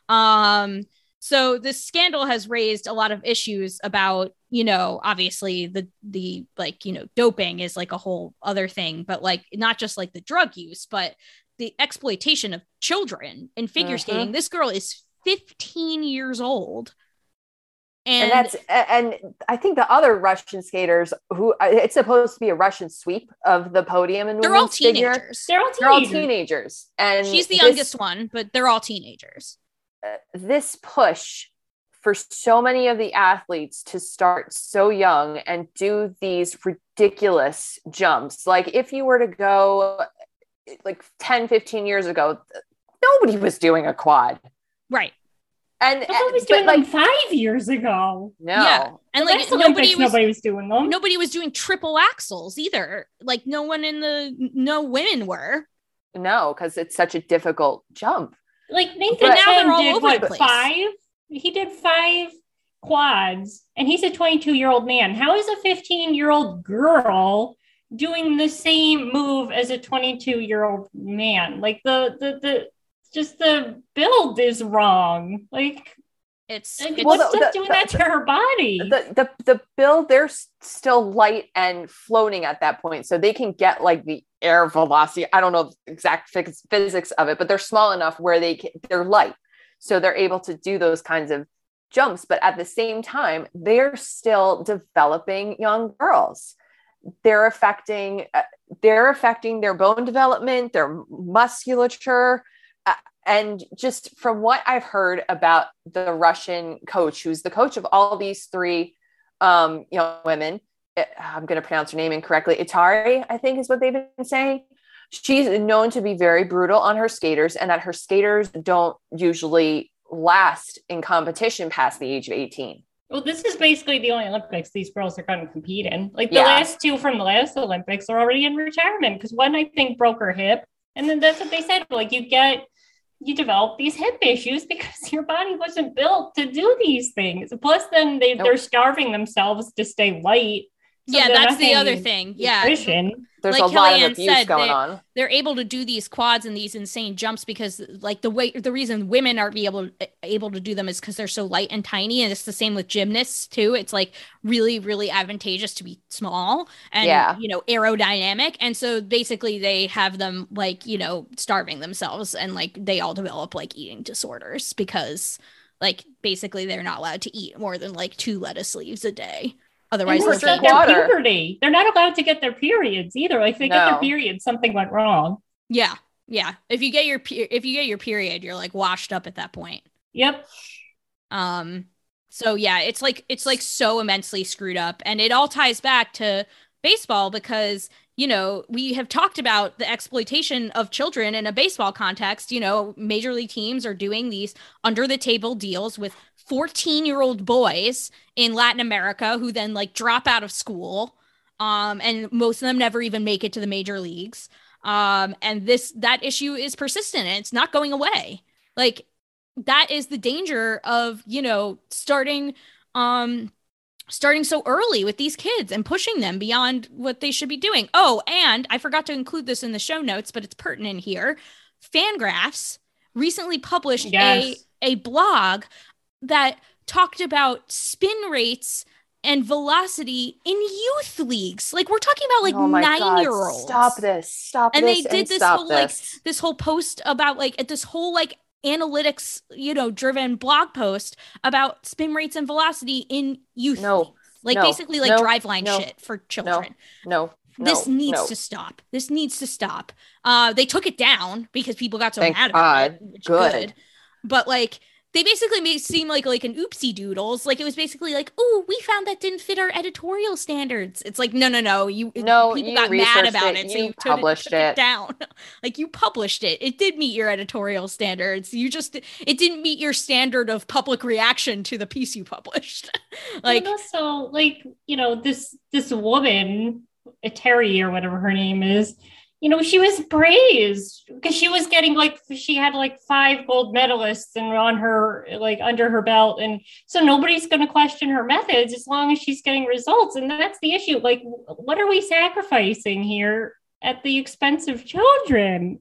So this scandal has raised a lot of issues about, obviously the doping is a whole other thing, but not just the drug use, but the exploitation of children in figure skating. This girl is 15 years old. And I think the other Russian skaters who it's supposed to be a Russian sweep of the podium in women's figure. They're all teenagers. And she's the youngest one, but they're all teenagers. This push for so many of the athletes to start so young and do these ridiculous jumps. If you were to go 10, 15 years ago, nobody was doing a quad. Right. And nobody was doing them 5 years ago. No. Yeah. And nobody was doing them. Nobody was doing triple axles either. No women were. No, because it's such a difficult jump. Nathan did 5? He did 5 quads, and he's a 22-year-old man. How is a 15-year-old girl doing the same move as a 22-year-old man? The build is wrong. It's doing that to her body. The build, they're still light and floating at that point, so they can get the air velocity. I don't know the exact physics of it, but they're small enough where they're light, so they're able to do those kinds of jumps. But at the same time, they're still developing young girls. They're affecting their bone development, their musculature. And just from what I've heard about the Russian coach, who's the coach of all these 3 young women, I'm going to pronounce her name incorrectly. Itari, I think is what they've been saying. She's known to be very brutal on her skaters, and that her skaters don't usually last in competition past the age of 18. Well, this is basically the only Olympics these girls are going to compete in. The last 2 from the last Olympics are already in retirement, because one, I think, broke her hip. And then that's what they said. You develop these hip issues because your body wasn't built to do these things. Plus, then they're starving themselves to stay light. So that's the other thing. Nutrition. There's a lot of abuse going on. They're able to do these quads and these insane jumps because the reason women are able to do them is because they're so light and tiny. And it's the same with gymnasts too. It's really, really advantageous to be small and, aerodynamic. And so basically they have them starving themselves, and they all develop eating disorders because basically they're not allowed to eat more than 2 lettuce leaves a day. Otherwise, they're puberty. They're not allowed to get their periods either. If they get their periods, something went wrong. Yeah. If you get your period, you're washed up at that point. Yep. So yeah, it's so immensely screwed up, and it all ties back to baseball because we have talked about the exploitation of children in a baseball context. Major league teams are doing these under the table deals with 14-year-old boys in Latin America who then drop out of school. And most of them never even make it to the major leagues. And that issue is persistent and it's not going away. That is the danger of, starting so early with these kids and pushing them beyond what they should be doing. Oh, and I forgot to include this in the show notes, but it's pertinent here. Fangraphs recently published a blog that talked about spin rates and velocity in youth leagues. We're talking about 9-year-olds. Stop this. And they did this whole this whole post about this whole analytics driven blog post about spin rates and velocity in youth leagues. like basically like driveline shit for children. This needs to stop. This needs to stop. They took it down because people got so mad about it. Which good. But like, they basically made it seem like an oopsie doodles. Like it was basically like, oh, we found that didn't fit our editorial standards. It's like, no. People got mad about it. So you published it down. Like you published it. It did meet your editorial standards. It didn't meet your standard of public reaction to the piece you published. Like, and also like, you know, this woman, Terry or whatever her name is, you know, she was praised because she was getting she had 5 gold medalists and on her, under her belt. And so nobody's going to question her methods as long as she's getting results. And that's the issue. Like, what are we sacrificing here at the expense of children?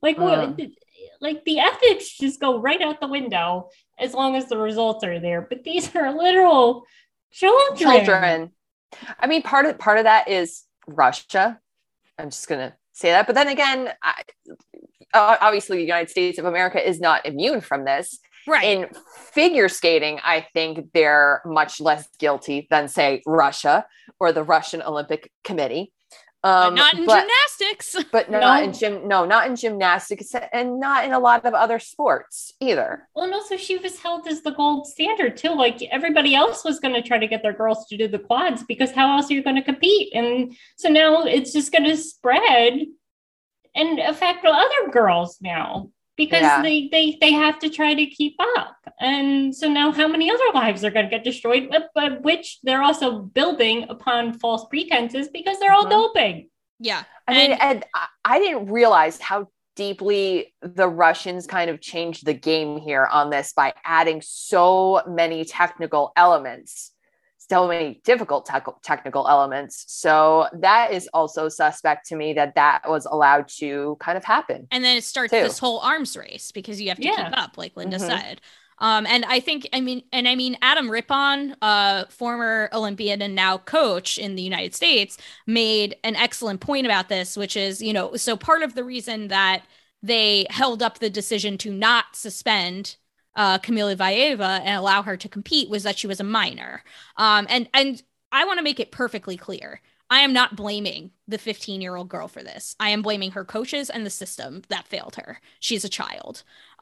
The ethics just go right out the window as long as the results are there. But these are literal children. I mean, part of that is Russia. I'm just going to say that. But then again, obviously the United States of America is not immune from this. Right. In figure skating, I think they're much less guilty than, say, Russia or the Russian Olympic Committee. Not in gymnastics. But not in gymnastics and not in a lot of other sports either. Well, and also she was held as the gold standard too. Like everybody else was going to try to get their girls to do the quads because how else are you going to compete? And so now it's just going to spread and affect other girls now because they have to try to keep up. And so now how many other lives are going to get destroyed, but which they're also building upon false pretenses because they're all doping. Yeah. And I didn't realize how deeply the Russians kind of changed the game here on this by adding so many technical elements, so many difficult technical elements. So that is also suspect to me that was allowed to kind of happen. And then it starts this whole arms race because you have to keep up, like Linda said. And I think, Adam Rippon, former Olympian and now coach in the United States, made an excellent point about this, which is, you know, so part of the reason that they held up the decision to not suspend Kamila Valieva and allow her to compete was that she was a minor. And I want to make it perfectly clear. I am not blaming the 15-year-old girl for this. I am blaming her coaches and the system that failed her. She's a child.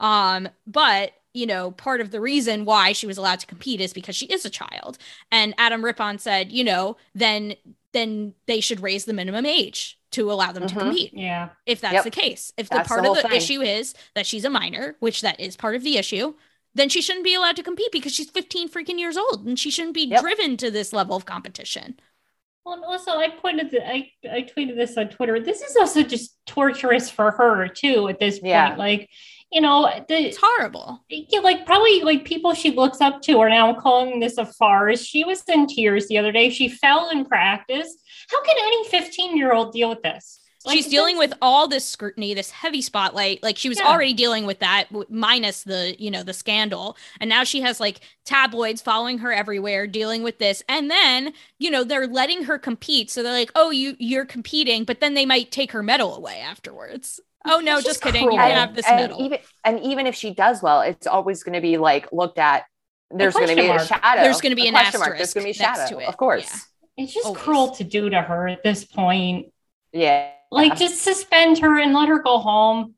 But, you know, part of the reason why she was allowed to compete is because she is a child. And Adam Rippon said, you know, then they should raise the minimum age to allow them to compete. Yeah. If that's the case. If that's the part of the issue is that she's a minor, which that is part of the issue, then she shouldn't be allowed to compete because she's 15 freaking years old and she shouldn't be driven to this level of competition. Well, and also I tweeted this on Twitter. This is also just torturous for her too at this point. Yeah. Like, you know, it's horrible. Yeah, like probably like people she looks up to are now calling this a farce. She was in tears the other day. She fell in practice. How can any 15-year-old deal with this? Like, she's dealing with all this scrutiny, this heavy spotlight. Like she was already dealing with that minus the, you know, the scandal. And now she has like tabloids following her everywhere, dealing with this. And then, you know, they're letting her compete. So they're like, oh, you're competing, but then they might take her medal away afterwards. Oh no, just kidding. You can have this medal. Even if she does well, it's always going to be like looked at. There's going to be a shadow. There's going to be an asterisk. There's going to be a shadow, of course. Yeah. It's just cruel to do to her at this point. Yeah. Like just suspend her and let her go home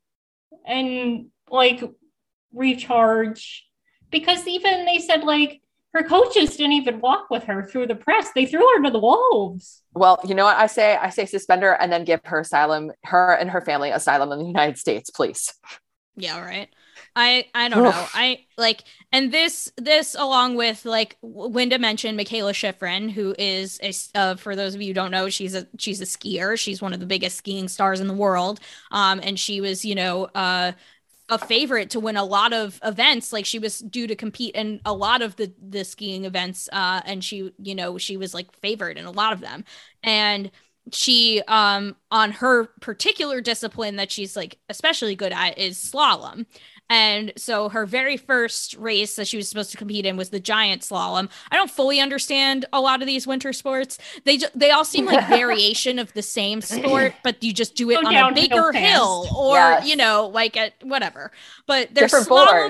and like recharge. Because even they said like her coaches didn't even walk with her through the press. They threw her to the wolves. Well, you know what I say? I say suspend her and then give her asylum, her and her family asylum in the United States, please. Yeah, right. I don't know. I like, and this along with like Linda mentioned Mikaela Shiffrin, who is for those of you who don't know, she's a skier. She's one of the biggest skiing stars in the world. And she was, you know, a favorite to win a lot of events. Like she was due to compete in a lot of the skiing events. And she, you know, she was like favored in a lot of them. And she, on her particular discipline that she's like especially good at is slalom. And so her very first race that she was supposed to compete in was the giant slalom. I don't fully understand a lot of these winter sports. They all seem like variation of the same sport, but you just do it on a bigger hill or, you know, like at whatever. But there's slalom.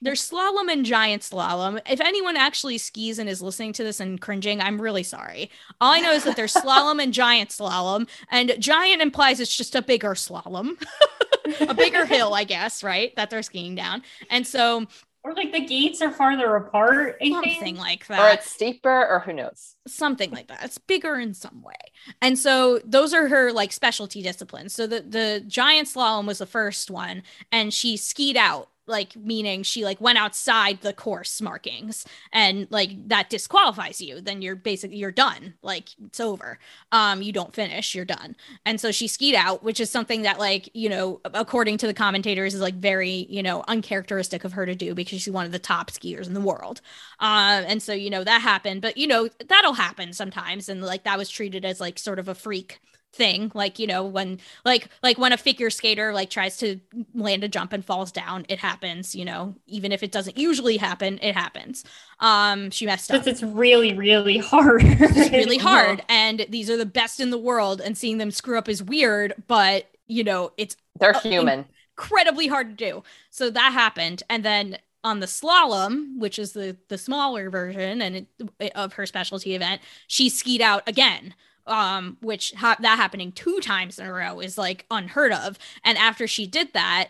There's slalom and giant slalom. If anyone actually skis and is listening to this and cringing, I'm really sorry. All I know is that there's slalom and giant slalom, and giant implies it's just a bigger slalom, a bigger hill, I guess, right? That they're skiing down. And so, or like the gates are farther apart, something like that. Or it's steeper, or who knows? Something like that. It's bigger in some way. And so those are her like specialty disciplines. So the giant slalom was the first one, and she skied out, like meaning she like went outside the course markings, and like that disqualifies you. Then you're done. Like it's over. You don't finish, you're done. And so she skied out, which is something that, like, you know, according to the commentators, is like very, you know, uncharacteristic of her to do, because she's one of the top skiers in the world. And so, you know, that happened, but you know, that'll happen sometimes. And like that was treated as like sort of a freak thing, like, you know, when like when a figure skater like tries to land a jump and falls down, it happens, you know, even if it doesn't usually happen, it happens. She messed up. It's really, really hard. It's really hard. And these are the best in the world, and seeing them screw up is weird, but you know, they're human. Incredibly hard to do. So that happened. And then on the slalom, which is the smaller version of her specialty event, she skied out again. Which that happening 2 times in a row is like unheard of. And after she did that,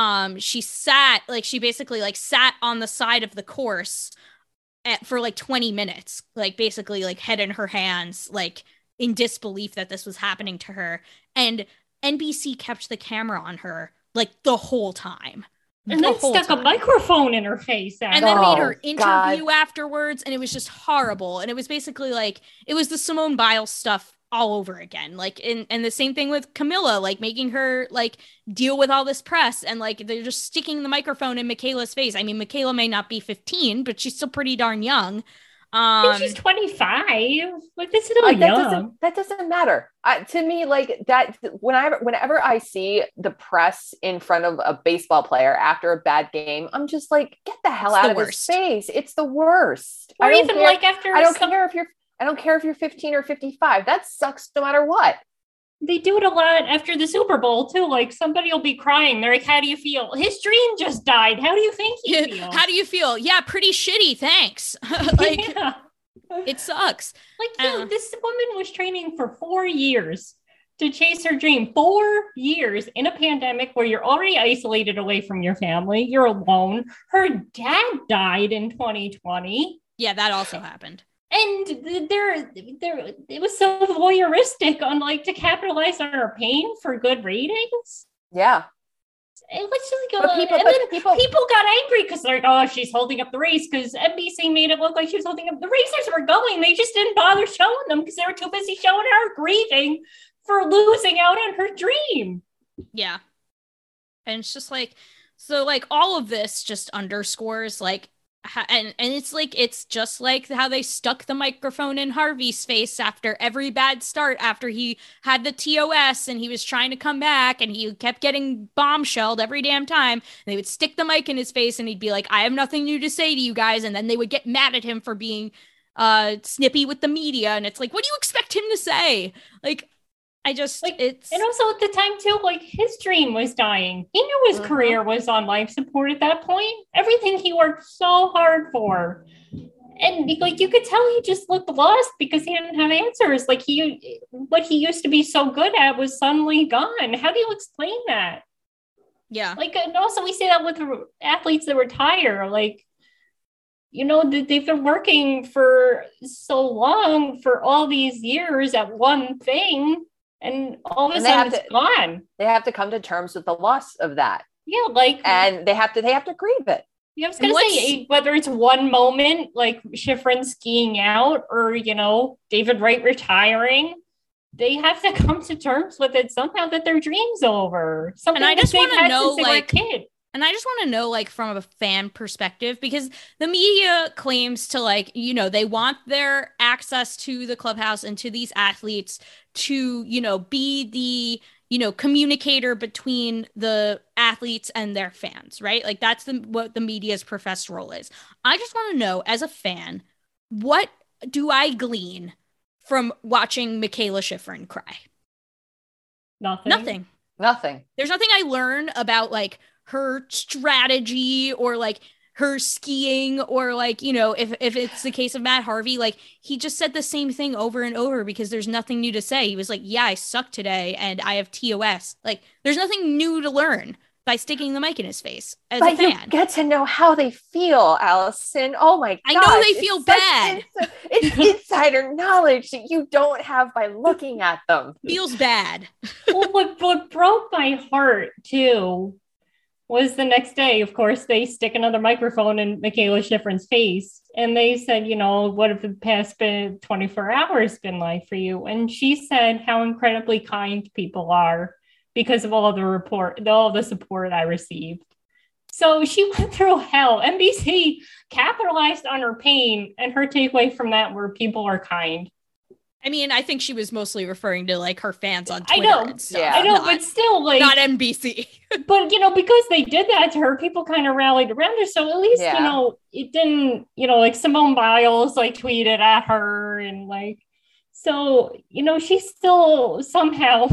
she basically like sat on the side of the course for like 20 minutes, like basically like head in her hands, like in disbelief that this was happening to her. And NBC kept the camera on her like the whole time. And then stuck a microphone in her face. And then made her interview afterwards. And it was just horrible. And it was basically like, it was the Simone Biles stuff all over again. Like, and the same thing with Camilla, like making her like deal with all this press. And like, they're just sticking the microphone in Michaela's face. I mean, Michaela may not be 15, but she's still pretty darn young. I think she's 25. Like, this is like, young. That doesn't matter. To me, like that, whenever I see the press in front of a baseball player after a bad game, I'm just like, get the hell out of his face. It's the worst. Or even like after I don't care if you're 15 or 55. That sucks no matter what. They do it a lot after the Super Bowl too. Like somebody will be crying. They're like, how do you feel? His dream just died. How do you think he feels? How do you feel? Yeah, pretty shitty. Thanks. Like, yeah. It sucks. Like, this woman was training for 4 years to chase her dream. 4 years in a pandemic where you're already isolated away from your family. You're alone. Her dad died in 2020. Yeah, that also happened. And it was so voyeuristic on like to capitalize on her pain for good ratings. Yeah. It was just people got angry because they're like, oh, she's holding up the race, because NBC made it look like she was holding up. The racers were going. They just didn't bother showing them because they were too busy showing her grieving for losing out on her dream. Yeah. And it's just like, so like all of this just underscores like, and it's like, it's just like how they stuck the microphone in Harvey's face after every bad start, after he had the TOS and he was trying to come back and he kept getting bombshelled every damn time. And they would stick the mic in his face and he'd be like, I have nothing new to say to you guys. And then they would get mad at him for being snippy with the media. And it's like, what do you expect him to say? Like, I just, like, and also at the time too, like his dream was dying. He knew his career was on life support at that point. Everything he worked so hard for. And like, you could tell he just looked lost because he didn't have answers. Like what he used to be so good at was suddenly gone. How do you explain that? Yeah. Like, and also we say that with athletes that retire, like, you know, they've been working for so long for all these years at one thing. And all of a sudden it's gone. They have to come to terms with the loss of that. Yeah, like, and they have to grieve it. Yeah, I was gonna say, whether it's one moment like Schifrin skiing out, or you know, David Wright retiring, they have to come to terms with it somehow that their dream's over. Something and I just want to know, like, kid. And I just want to know, like, from a fan perspective, because the media claims to, like, you know, they want their access to the clubhouse and to these athletes to, you know, be the, you know, communicator between the athletes and their fans, right? Like, that's what the media's professed role is. I just want to know, as a fan, what do I glean from watching Mikaela Shiffrin cry? Nothing. Nothing. There's nothing I learn about, like, her strategy or like her skiing, or like, you know, if it's the case of Matt Harvey, like he just said the same thing over and over because there's nothing new to say. He was like, yeah, I suck today and I have TOS. Like there's nothing new to learn by sticking the mic in his face as a fan. You get to know how they feel, Allison. Oh my God. I know they feel bad. It's insider knowledge that you don't have by looking at them. Feels bad. Well, what broke my heart too was the next day, of course, they stick another microphone in Mikaela Shiffrin's face. And they said, you know, what have the past 24 hours been like for you? And she said how incredibly kind people are because of all the support I received. So she went through hell. NBC capitalized on her pain, and her takeaway from that were people are kind. I mean, I think she was mostly referring to like her fans on Twitter. I know, but still, like, not NBC. But you know, because they did that to her, people kind of rallied around her. So at least you know, it didn't. You know, like Simone Biles like tweeted at her, and like, so you know, she still somehow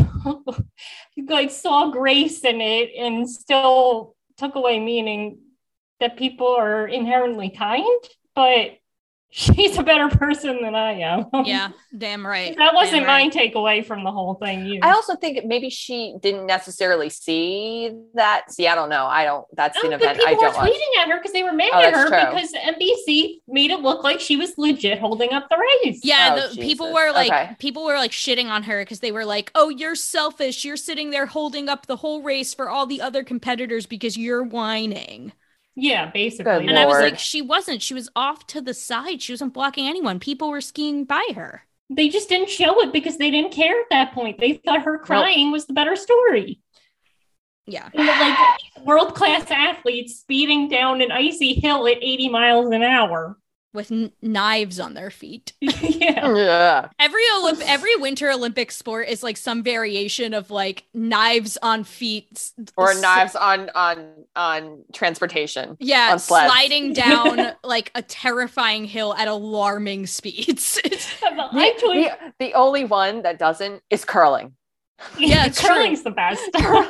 like saw grace in it, and still took away meaning that people are inherently kind, but she's a better person than I am. Yeah, damn right. That wasn't my takeaway from the whole thing either. I also think maybe she didn't necessarily see that. See, I don't know. That's an event I don't watch. People were tweeting at her because they were mad at her because NBC made it look like she was legit holding up the race. Yeah, people were like shitting on her because they were like, "Oh, you're selfish. You're sitting there holding up the whole race for all the other competitors because you're whining." Yeah, basically. And I was like, she wasn't. She was off to the side. She wasn't blocking anyone. People were skiing by her. They just didn't show it because they didn't care at that point. They thought her crying was the better story. Yeah. You know, like world-class athletes speeding down an icy hill at 80 miles an hour. With knives on their feet. Yeah. Every Winter Olympic sport is like some variation of like knives on feet or knives on transportation. Yeah, on sleds. Sliding down like a terrifying hill at alarming speeds. The only one that doesn't is curling. Yeah, curling's the best.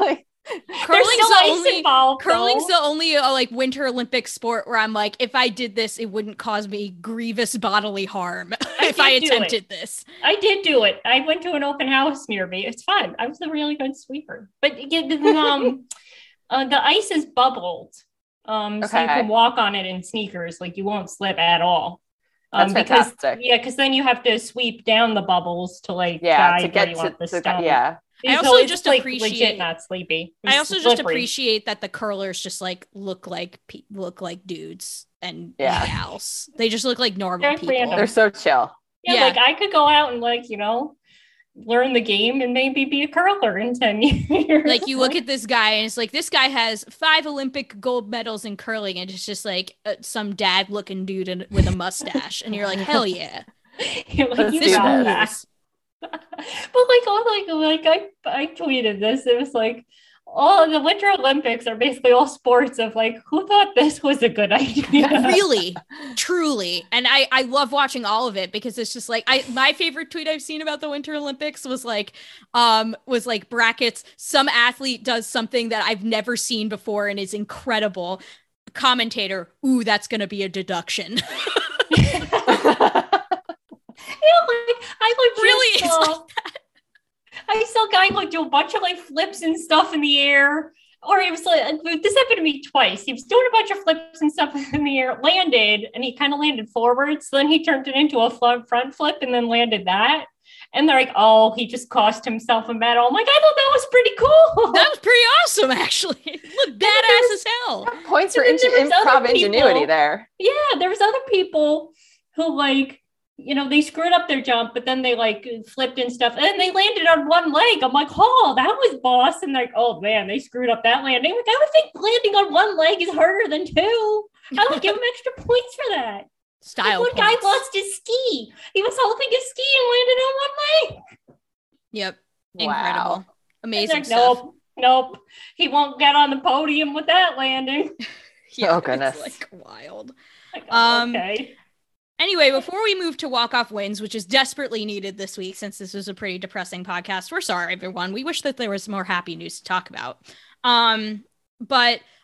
Curling's the only like Winter Olympic sport where I'm like, if I did this, it wouldn't cause me grievous bodily harm if I attempted this. I did do it. I went to an open house near me. It's fun. I was a really good sweeper. But the ice is bubbled. So you can walk on it in sneakers. Like you won't slip at all. That's fantastic. Because then you have to sweep down the bubbles to like to get to the stone. Yeah. I also just appreciate legit not sleepy. I also just appreciate that the curlers just like look like dudes and gals. They just look like normal people. Random. They're so chill. Yeah, like I could go out and like, you know, learn the game and maybe be a curler in 10 years. Like you look at this guy and it's like, this guy has 5 Olympic gold medals in curling, and it's just like some dad looking dude with a mustache, and you're like, hell yeah. You're like, this rules. But I tweeted this. It was like, the Winter Olympics are basically all sports of like, who thought this was a good idea? Really, truly. And I love watching all of it because it's just like, my favorite tweet I've seen about the Winter Olympics was like brackets, some athlete does something that I've never seen before and is incredible. Commentator, ooh, that's going to be a deduction. I saw a guy like do a bunch of like flips and stuff in the air, or it was like, this happened to me twice. He was doing a bunch of flips and stuff in the air, landed, and he kind of landed forward. So then he turned it into a front flip and then landed that. And they're like, oh, he just cost himself a medal. I'm like, I thought that was pretty cool. That was pretty awesome, actually. Look, badass as hell. Points for improv ingenuity there. Yeah, there was other people who like, you know, they screwed up their jump, but then they like flipped and stuff, and then they landed on one leg. I'm like, oh, that was boss. And like, oh man, they screwed up that landing. Like, I would think landing on one leg is harder than 2. I would give him extra points for that. Style. Like, one guy lost his ski. He was holding his ski and landed on one leg. Yep. Wow. Incredible. Amazing like, stuff. Nope. He won't get on the podium with that landing. Yeah, oh goodness. It's like wild. Like, okay. Anyway, before we move to walk-off wins, which is desperately needed this week since this was a pretty depressing podcast, we're sorry, everyone. We wish that there was more happy news to talk about. But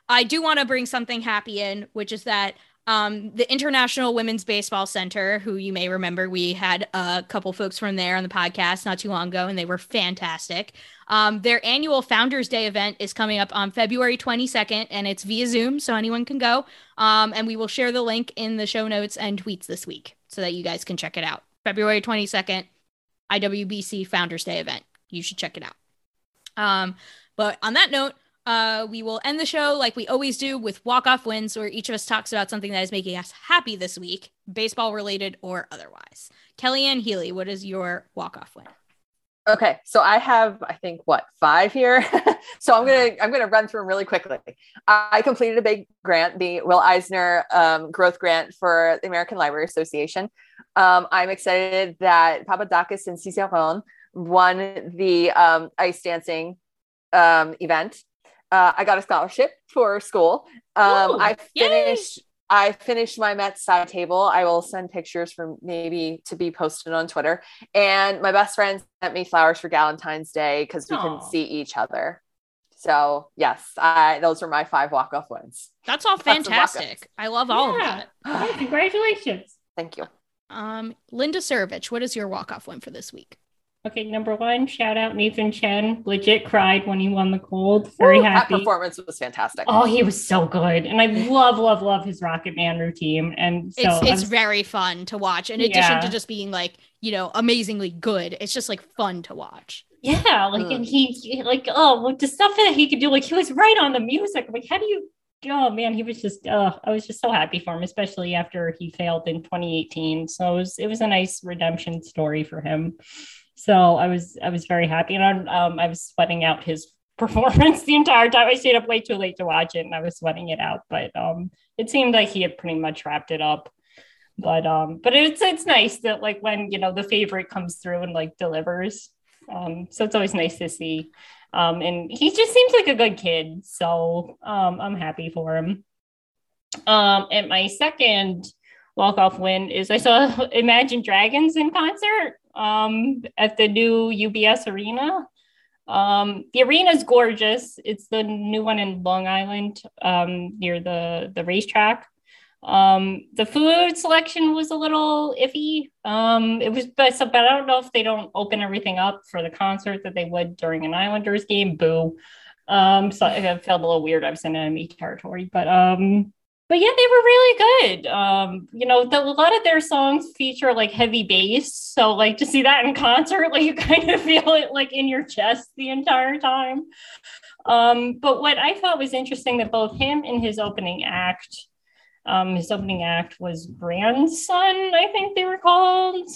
I do want to bring something happy in, which is that the International Women's Baseball Center, who you may remember, we had a couple folks from there on the podcast not too long ago, and they were fantastic. Their annual Founders Day event is coming up on February 22nd, and it's via Zoom, so anyone can go. And we will share the link in the show notes and tweets this week so that you guys can check it out. February 22nd, IWBC Founders Day event. You should check it out. But on that note, we will end the show like we always do with walk-off wins, where each of us talks about something that is making us happy this week, baseball related or otherwise. Kellyanne Healy, what is your walk-off win? Okay, so I have, I think, 5 here. So I'm gonna run through them really quickly. I completed a big grant, the Will Eisner growth grant for the American Library Association. I'm excited that Papadakis and Cicerone won the ice dancing event. I got a scholarship for school. I finished my Mets side table. I will send pictures for maybe to be posted on Twitter. And my best friend sent me flowers for Valentine's Day because we can see each other. So yes, those are my 5 walk-off wins. That's all fantastic. I love all of that. Oh, congratulations. Thank you. Linda Surovich, what is your walk-off win for this week? Okay, number 1, shout out Nathan Chen. Legit cried when he won the gold. Very happy. That performance was fantastic. Oh, he was so good. And I love his Rocket Man routine. And so it's very fun to watch. In addition to just being like, amazingly good. It's just like fun to watch. Yeah, and he the stuff that he could do, he was right on the music. How do you oh man, he was just I was just so happy for him, especially after he failed in 2018. So it was a nice redemption story for him. So I was very happy, and I was sweating out his performance the entire time. I stayed up way too late to watch it, and I was sweating it out. But it seemed like he had pretty much wrapped it up. But it's nice that when the favorite comes through and delivers. So it's always nice to see. And he just seems like a good kid. So I'm happy for him. And my second walk-off win is I saw Imagine Dragons in concert at the new UBS Arena. The arena is gorgeous. It's the new one in Long Island near the racetrack. The food selection was a little iffy. It was, but I don't know if they don't open everything up for the concert that they would during an Islanders game. Boo. So I felt a little weird. I was in enemy territory, but yeah, they were really good. A lot of their songs feature heavy bass. So to see that in concert, you kind of feel it in your chest the entire time. But what I thought was interesting that both him and his opening act was Grandson, I think they were called.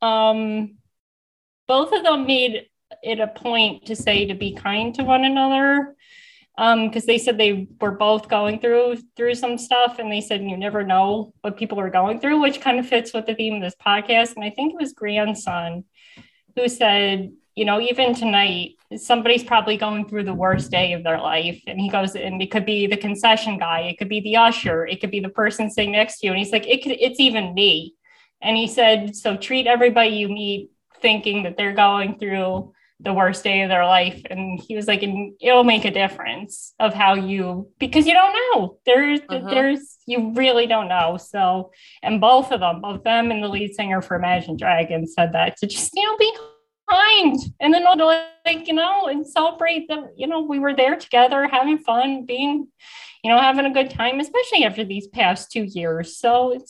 Both of them made it a point to say to be kind to one another. Because they said they were both going through some stuff, and they said you never know what people are going through, which kind of fits with the theme of this podcast. And I think it was Grandson who said, even tonight, somebody's probably going through the worst day of their life. And he goes, and it could be the concession guy, it could be the usher, it could be the person sitting next to you. And he's like, it's even me. And he said, so treat everybody you meet thinking that they're going through the worst day of their life. And he was like, and it'll make a difference of how because you don't know. There's you really don't know. So, and both them and the lead singer for Imagine Dragons said that to just, be kind, and then and celebrate that, we were there together having fun, being, having a good time, especially after these past 2 years. So it's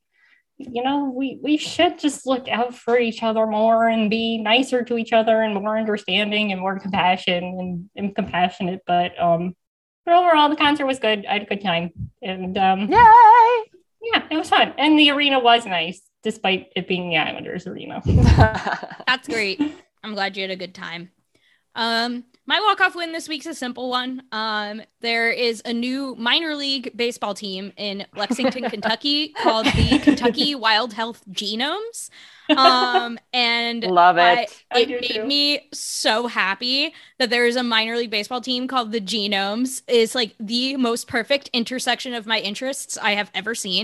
we should just look out for each other more and be nicer to each other and more understanding and more compassion and compassionate. But overall, the concert was good. I had a good time. And yay! Yeah, it was fun. And the arena was nice, despite it being the Islanders arena. That's great. I'm glad you had a good time. My walk-off win this week's a simple one. There is a new minor league baseball team in Lexington, Kentucky called the Kentucky Wild Health Genomes. And love it. It made me so happy that there is a minor league baseball team called the Genomes. It's the most perfect intersection of my interests I have ever seen.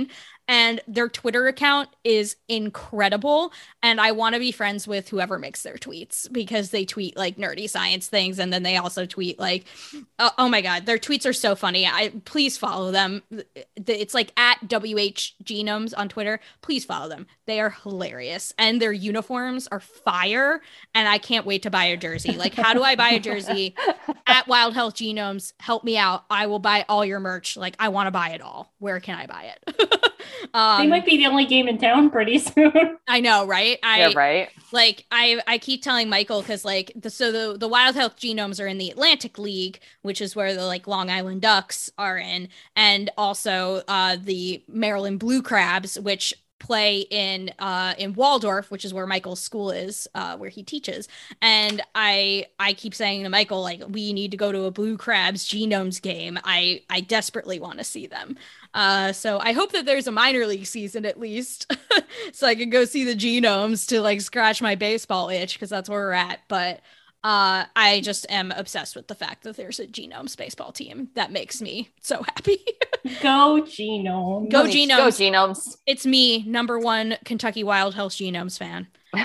and their Twitter account is incredible. And I want to be friends with whoever makes their tweets because they tweet like nerdy science things. And then they also tweet like, oh my God, their tweets are so funny. Please follow them. It's like at WH Genomes on Twitter. Please follow them. They are hilarious. And their uniforms are fire. And I can't wait to buy a jersey. Like, how do I buy a jersey? At Wild Health Genomes, help me out. I will buy all your merch. Like, I want to buy it all. Where can I buy it? They might be the only game in town pretty soon. I know, right? Yeah, right. Like, I keep telling Michael because like the Wild Health Genomes are in the Atlantic League, which is where the like Long Island Ducks are in, and also the Maryland Blue Crabs, which play in Waldorf, which is where Michael's school is, where he teaches. And I keep saying to Michael, like, we need to go to a Blue Crabs Genomes game. I desperately want to see them. So I hope that there's a minor league season at least so I can go see the Genomes to like scratch my baseball itch, because that's where we're at. But I just am obsessed with the fact that there's a Genomes baseball team. That makes me so happy. Go Genomes. Go Genomes. Go Genomes. It's me, number one Kentucky Wild Health Genomes fan.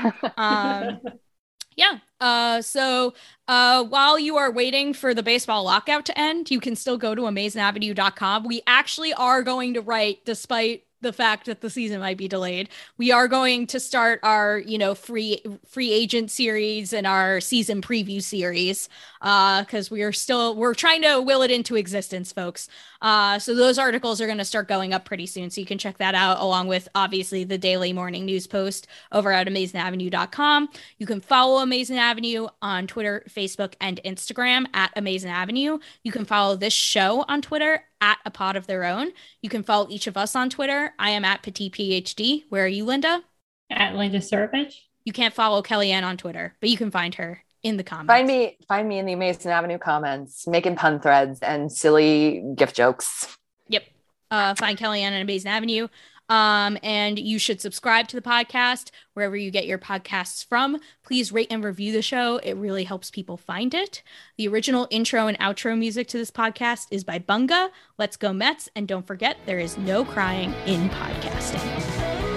Yeah. So while you are waiting for the baseball lockout to end, you can still go to AmazinAvenue.com. We actually are going to write, despite the fact that the season might be delayed, we are going to start our, free agent series and our season preview series, because we're trying to will it into existence, folks. So those articles are going to start going up pretty soon. So you can check that out, along with obviously the daily morning news post over at AmazinAvenue.com. You can follow Amazing Avenue on Twitter, Facebook, and Instagram at Amazing Avenue. You can follow this show on Twitter at A Pod of Their Own. You can follow each of us on Twitter. I am at Petit PhD. Where are you, Linda? At Linda Surovich. You can't follow Kellyanne on Twitter, but you can find her in the comments. Find me in the Amazing Avenue comments, making pun threads and silly gift jokes. Yep. Find Kellyanne on Amazing Avenue. And you should subscribe to the podcast wherever you get your podcasts from. Please rate and review the show. It really helps people find it. The original intro and outro music to this podcast is by Bunga. Let's go Mets. And don't forget, there is no crying in podcasting.